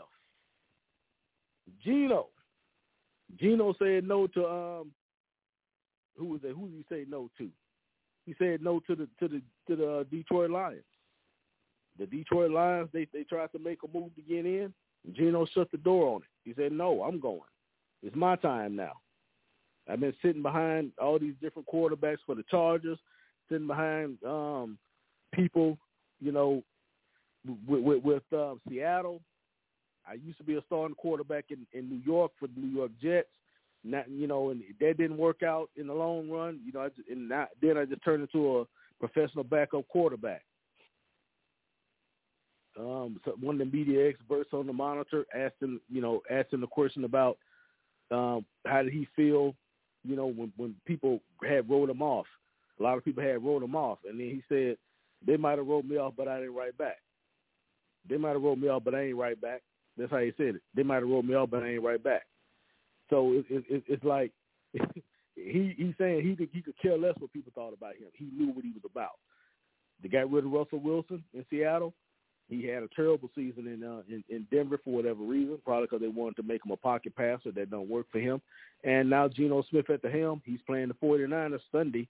Geno said no to who was that? Who did he say no to? He said no to the Detroit Lions. The Detroit Lions, they tried to make a move to get in. Geno shut the door on it. He said, no, I'm going. It's my time now. I've been sitting behind all these different quarterbacks for the Chargers, sitting behind people, you know, with Seattle. I used to be a starting quarterback in New York for the New York Jets. Not, you know, and that didn't work out in the long run. You know, then I just turned into a professional backup quarterback. So one of the media experts on the Monitor asked him the question about how did he feel, when people had wrote him off. A lot of people had wrote him off, and then he said, they might have wrote me off, but I didn't write back. They might have wrote me off, but I ain't write back. That's how he said it. They might have wrote me off, but I ain't write back. So it's like he's saying he could care less what people thought about him. He knew what he was about. They got rid of Russell Wilson in Seattle. He had a terrible season in Denver for whatever reason, probably because they wanted to make him a pocket passer. That don't work for him. And now Geno Smith at the helm. He's playing the 49ers Sunday.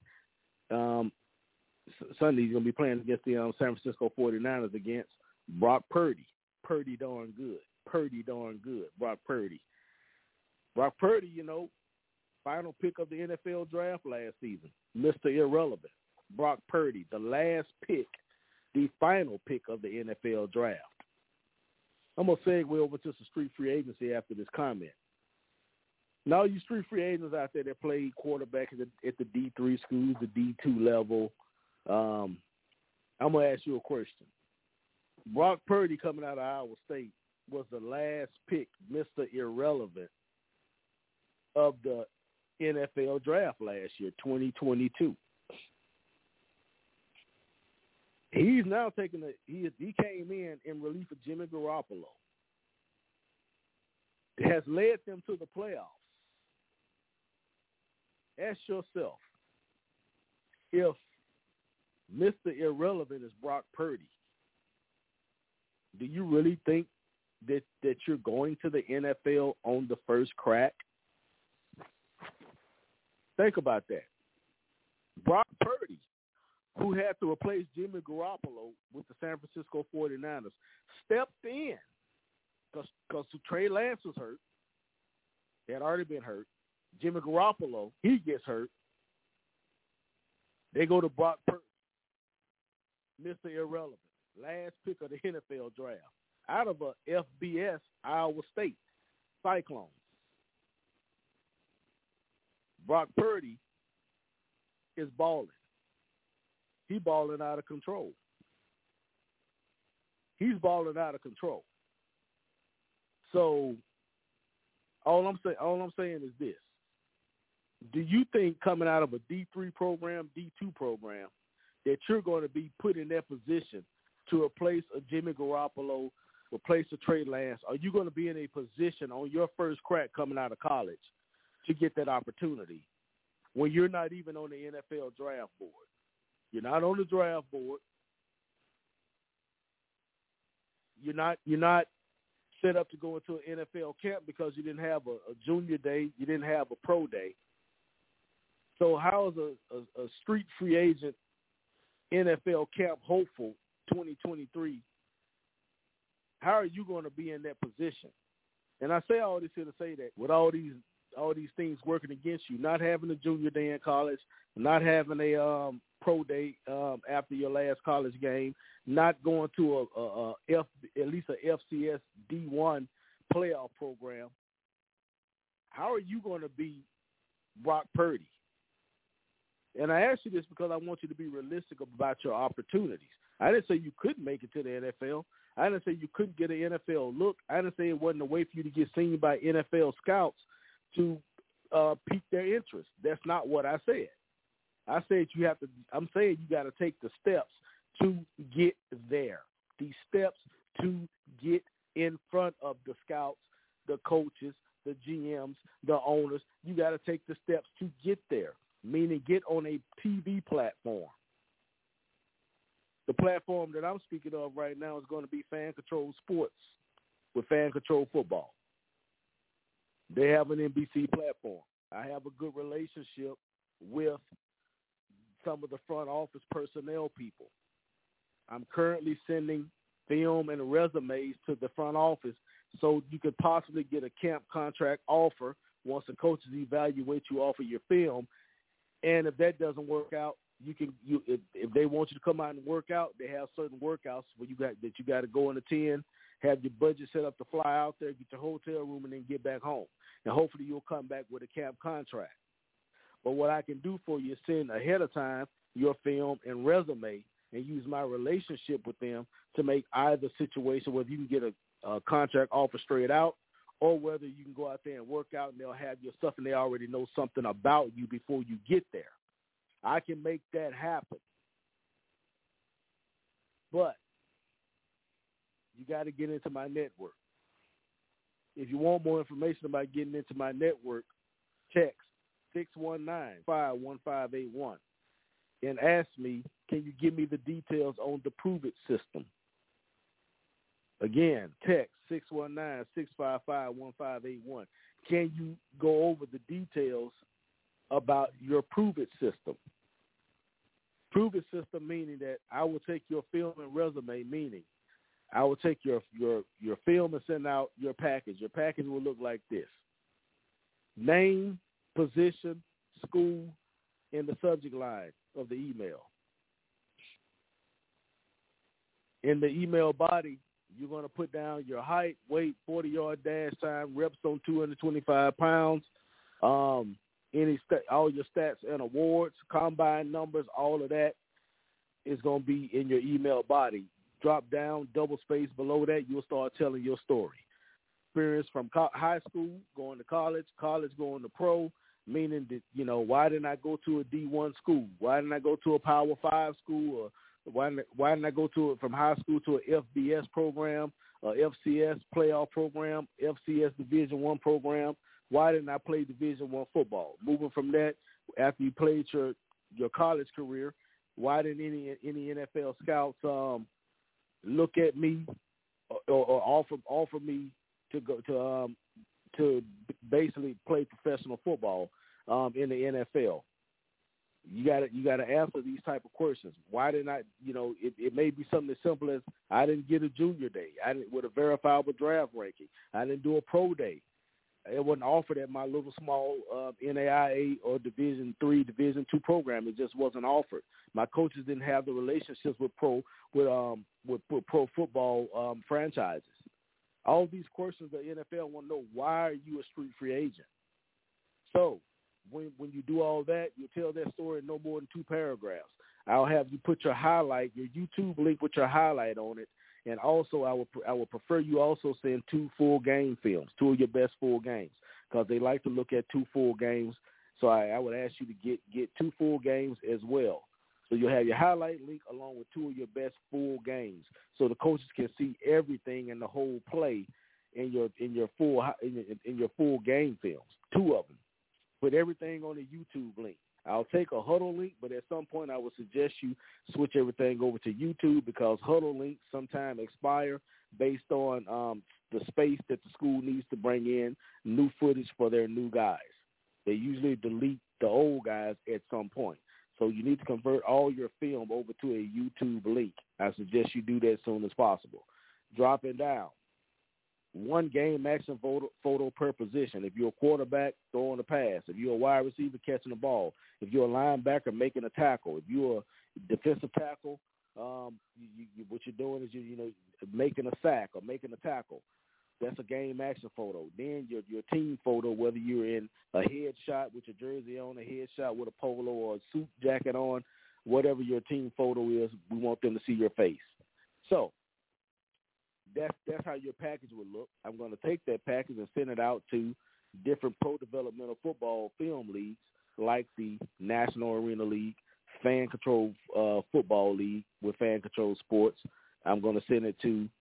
Sunday he's going to be playing against the San Francisco 49ers against Brock Purdy. Purdy darn good. Brock Purdy. Brock Purdy, final pick of the NFL draft last season. Mr. Irrelevant. Brock Purdy, the last pick, the final pick of the NFL draft. I'm going to segue over to some street free agency after this comment. Now, you street free agents out there that play quarterback at the D3 schools, the D2 level, I'm going to ask you a question. Brock Purdy coming out of Iowa State was the last pick, Mr. Irrelevant, of the NFL draft last year, 2022. He's now taking he came in relief of Jimmy Garoppolo. It has led them to the playoffs. Ask yourself, if Mr. Irrelevant is Brock Purdy, do you really think that you're going to the NFL on the first crack? Think about that. Brock Purdy, who had to replace Jimmy Garoppolo with the San Francisco 49ers, stepped in because Trey Lance was hurt. He had already been hurt. Jimmy Garoppolo, he gets hurt. They go to Brock Purdy, Mr. Irrelevant, last pick of the NFL draft, out of a FBS Iowa State Cyclones. Brock Purdy is balling. He's balling out of control. So all I'm saying is this. Do you think coming out of a D3 program, D2 program, that you're going to be put in that position to replace a Jimmy Garoppolo, replace a Trey Lance? Are you going to be in a position on your first crack coming out of college to get that opportunity when you're not even on the NFL draft board? You're not on the draft board. You're not set up to go into an NFL camp because you didn't have a junior day. You didn't have a pro day. So how is a street free agent NFL camp hopeful 2023? How are you going to be in that position? And I say all this here to say that with all these things working against you, not having a junior day in college, not having a pro day after your last college game, not going to at least a FCS D1 playoff program, how are you going to be Brock Purdy? And I ask you this because I want you to be realistic about your opportunities. I didn't say you couldn't make it to the NFL. I didn't say you couldn't get an NFL look. I didn't say it wasn't a way for you to get seen by NFL scouts to pique their interest. That's not what I said. I said I'm saying you got to take the steps to get there. These steps to get in front of the scouts, the coaches, the GMs, the owners. You got to take the steps to get there, meaning get on a TV platform. The platform that I'm speaking of right now is going to be Fan Control Sports with Fan Control Football. They have an NBC platform. I have a good relationship with some of the front office personnel people. I'm currently sending film and resumes to the front office so you could possibly get a camp contract offer once the coaches evaluate you off of your film. And if that doesn't work out, if they want you to come out and work out, they have certain workouts where you got to go and attend, have your budget set up to fly out there, get your hotel room, and then get back home. And hopefully you'll come back with a camp contract. But what I can do for you is send ahead of time your film and resume and use my relationship with them to make either situation, whether you can get a contract offer straight out, or whether you can go out there and work out and they'll have your stuff and they already know something about you before you get there. I can make that happen. But you got to get into my network. If you want more information about getting into my network, text 619-51581 and ask me, can you give me the details on the Prove It system? Again, text 619-655-1581. Can you go over the details about your Prove It system? Prove It system meaning that I will take your film and resume, meaning I will take your film and send out your package. Your package will look like this: name, position, school, and the subject line of the email. In the email body, you're going to put down your height, weight, 40-yard dash time, reps on 225 pounds, all your stats and awards, combine numbers, all of that is going to be in your email body. Drop down, double space below that, you'll start telling your story. Experience from high school, going to college going to pro, meaning that, why didn't I go to a D1 school? Why didn't I go to a Power 5 school? Or why didn't I go to it from high school to an FBS program, a FCS playoff program, FCS Division I program? Why didn't I play Division I football? Moving from that, after you played your college career, why didn't any NFL scouts look at me or offer me to go to basically play professional football in the NFL? You got to answer these type of questions. Why didn't I? It may be something as simple as I didn't get a junior day. I didn't with a verifiable draft ranking. I didn't do a pro day. It wasn't offered at my little small NAIA or Division III, Division II program. It just wasn't offered. My coaches didn't have the relationships with pro football franchises. All these questions the NFL want to know: why are you a street free agent? So when you do all that, you tell that story in no more than 2 paragraphs. I'll have you put your highlight, your YouTube link with your highlight on it. And also, I would prefer you also send 2 full game films, 2 of your best full games, because they like to look at 2 full games. So I would ask you to get 2 full games as well. So you'll have your highlight link along with 2 of your best full games, so the coaches can see everything in the whole play in your full game films. 2 of them. Put everything on the YouTube link. I'll take a Huddle link, but at some point I would suggest you switch everything over to YouTube, because Huddle links sometimes expire based on the space that the school needs to bring in new footage for their new guys. They usually delete the old guys at some point. So you need to convert all your film over to a YouTube link. I suggest you do that as soon as possible. Drop it down. 1 game action photo per position. If you're a quarterback, throwing a pass. If you're a wide receiver, catching the ball. If you're a linebacker, making a tackle. If you're a defensive tackle, what you're doing is you making a sack or making a tackle. That's a game action photo. Then your team photo, whether you're in a headshot with your jersey on, a headshot with a polo or a suit jacket on, whatever your team photo is, we want them to see your face. So that's how your package would look. I'm going to take that package and send it out to different pro developmental football film leagues, like the National Arena League, Fan Control Football League with Fan Control Sports. I'm going to send it to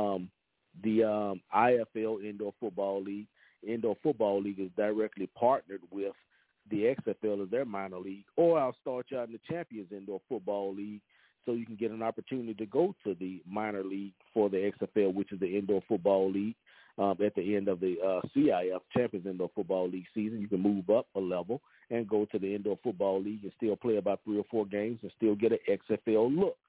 the IFL Indoor Football League. Indoor Football League is directly partnered with the XFL as their minor league, or I'll start you out in the Champions Indoor Football League, so you can get an opportunity to go to the minor league for the XFL, which is the Indoor Football League. At the end of the CIF, Champions Indoor Football League season, you can move up a level and go to the Indoor Football League and still play about 3 or 4 games and still get an XFL look.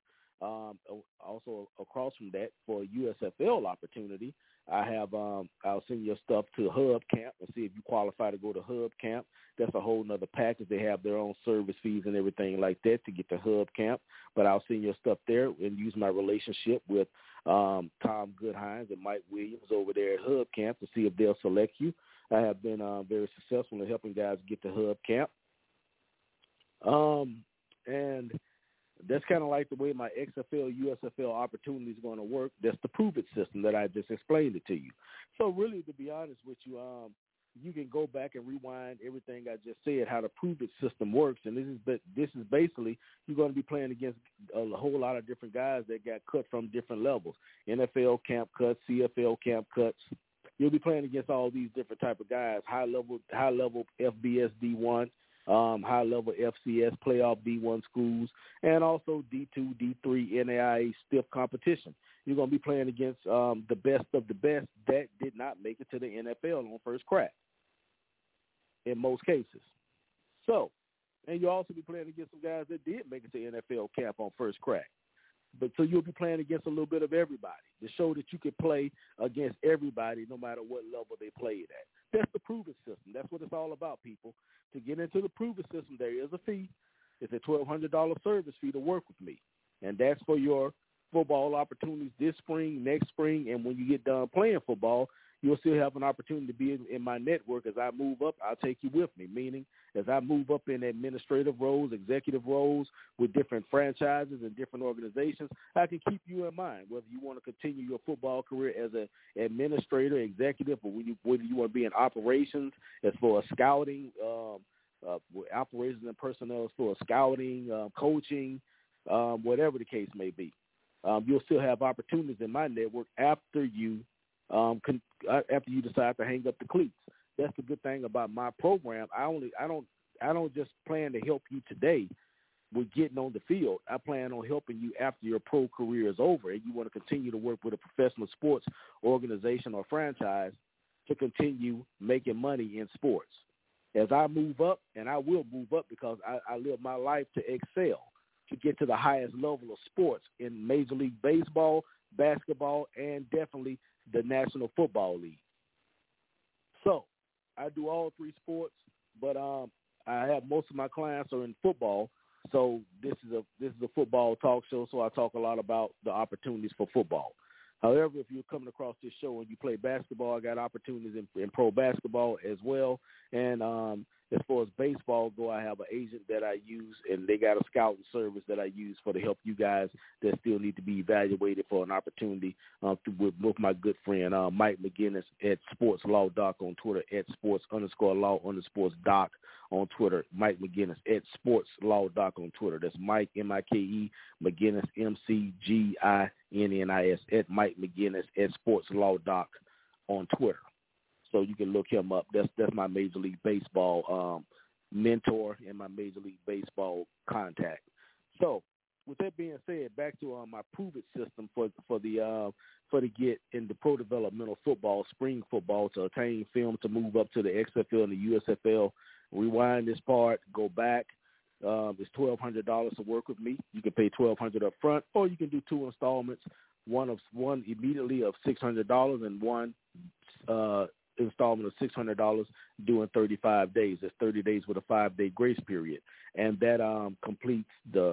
Also, across from that, for a USFL opportunity, I'll send your stuff to Hub Camp and see if you qualify to go to Hub Camp. That's a whole nother package. They have their own service fees and everything like that to get to Hub Camp. But I'll send your stuff there and use my relationship with Tom Goodhines and Mike Williams over there at Hub Camp to see if they'll select you. I have been very successful in helping guys get to Hub Camp. And That's kind of like the way my XFL, USFL opportunity is going to work. That's the Prove It system that I just explained it to you. So really, to be honest with you, you can go back and rewind everything I just said, how the Prove It system works. And this is basically you're going to be playing against a whole lot of different guys that got cut from different levels, NFL camp cuts, CFL camp cuts. You'll be playing against all these different type of guys, high level FBS D1, high level FCS playoff D1 schools, and also D2, D3, NAIA stiff competition. You're going to be playing against the best of the best that did not make it to the NFL on first crack in most cases. So, and you'll also be playing against some guys that did make it to NFL camp on first crack. But so you'll be playing against a little bit of everybody to show that you can play against everybody no matter what level they played at. That's the Prove It system. That's what it's all about, people. To get into the Prove It system, there is a fee. It's a $1,200 service fee to work with me. And that's for your football opportunities this spring, next spring, and when you get done playing football, you'll still have an opportunity to be in my network. As I move up, I'll take you with me, meaning as I move up in administrative roles, executive roles with different franchises and different organizations, I can keep you in mind, whether you want to continue your football career as an administrator, executive, or whether you want to be in operations as for scouting, operations and personnel as for scouting, coaching, whatever the case may be. You'll still have opportunities in my network after you decide to hang up the cleats. That's the good thing about my program. I don't just plan to help you today with getting on the field. I plan on helping you after your pro career is over and you want to continue to work with a professional sports organization or franchise to continue making money in sports. As I move up, and I will move up because I live my life to excel, to get to the highest level of sports in Major League Baseball, basketball, and definitely the National Football League. So I do all three sports, but I have most of my clients are in football. So this is a football talk show, so I talk a lot about the opportunities for football. However, if you're coming across this show and you play basketball, I got opportunities in pro basketball as well. And as far as baseball go, I have an agent that I use, and they got a scouting service that I use to help you guys that still need to be evaluated for an opportunity with my good friend Mike McGinnis at Sports Law Doc on Twitter, at sports_law_doc on Twitter, Mike McGinnis at Sports Law Doc on Twitter. That's Mike, M-I-K-E, McGinnis, M-C-G-I-N-N-I-S, at Mike McGinnis at Sports Law Doc on Twitter. So you can look him up. That's my Major League Baseball mentor and my Major League Baseball contact. So with that being said, back to my Prove It system for the get in the pro developmental football, spring football, to attain film to move up to the XFL and the USFL. Rewind this part, go back. It's $1,200 to work with me. You can pay $1,200 up front, or you can do two installments, one immediately of $600 and one installment of $600 during 35 days. That's 30 days with a 5-day grace period, and that completes the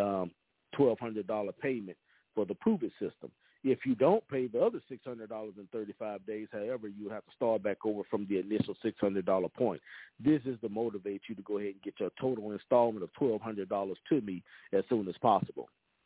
$1,200 payment for the Prove It system. If you don't pay the other $600 in 35 days, however, you have to start back over from the initial $600 point. This is to motivate you to go ahead and get your total installment of $1,200 to me as soon as possible.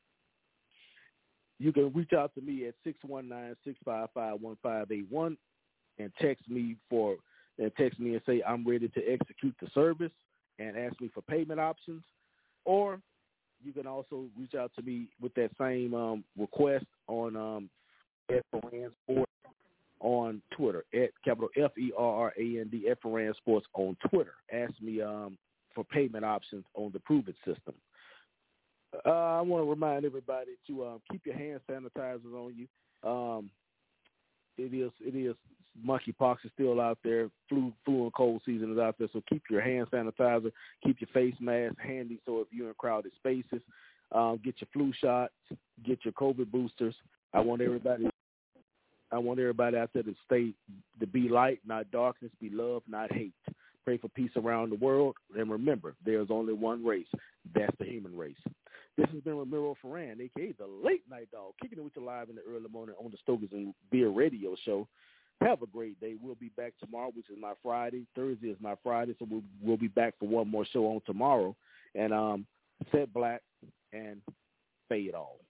You can reach out to me at 619-655-1581 and text me and say I'm ready to execute the service and ask me for payment options. Or you can also reach out to me with that same request on Ferrand Sports on Twitter, at capital Ferrand, Ferrand Sports on Twitter. Ask me for payment options on the Prove It system. I want to remind everybody to keep your hand sanitizers on you. It is monkeypox is still out there. Flu and cold season is out there. So keep your hand sanitizer, keep your face mask handy. So if you're in crowded spaces, get your flu shots, get your COVID boosters. I want everybody out there to be light, not darkness, be love, not hate. Pray for peace around the world. And remember, there's only one race. That's the human race. This has been Ramiro Ferrand, a.k.a. the Late Night Dog, kicking it with you live in the early morning on the Stokers and Beer Radio Show. Have a great day. We'll be back tomorrow, which is my Friday. Thursday is my Friday, so we'll be back for one more show on tomorrow. And Set Black and pay it all.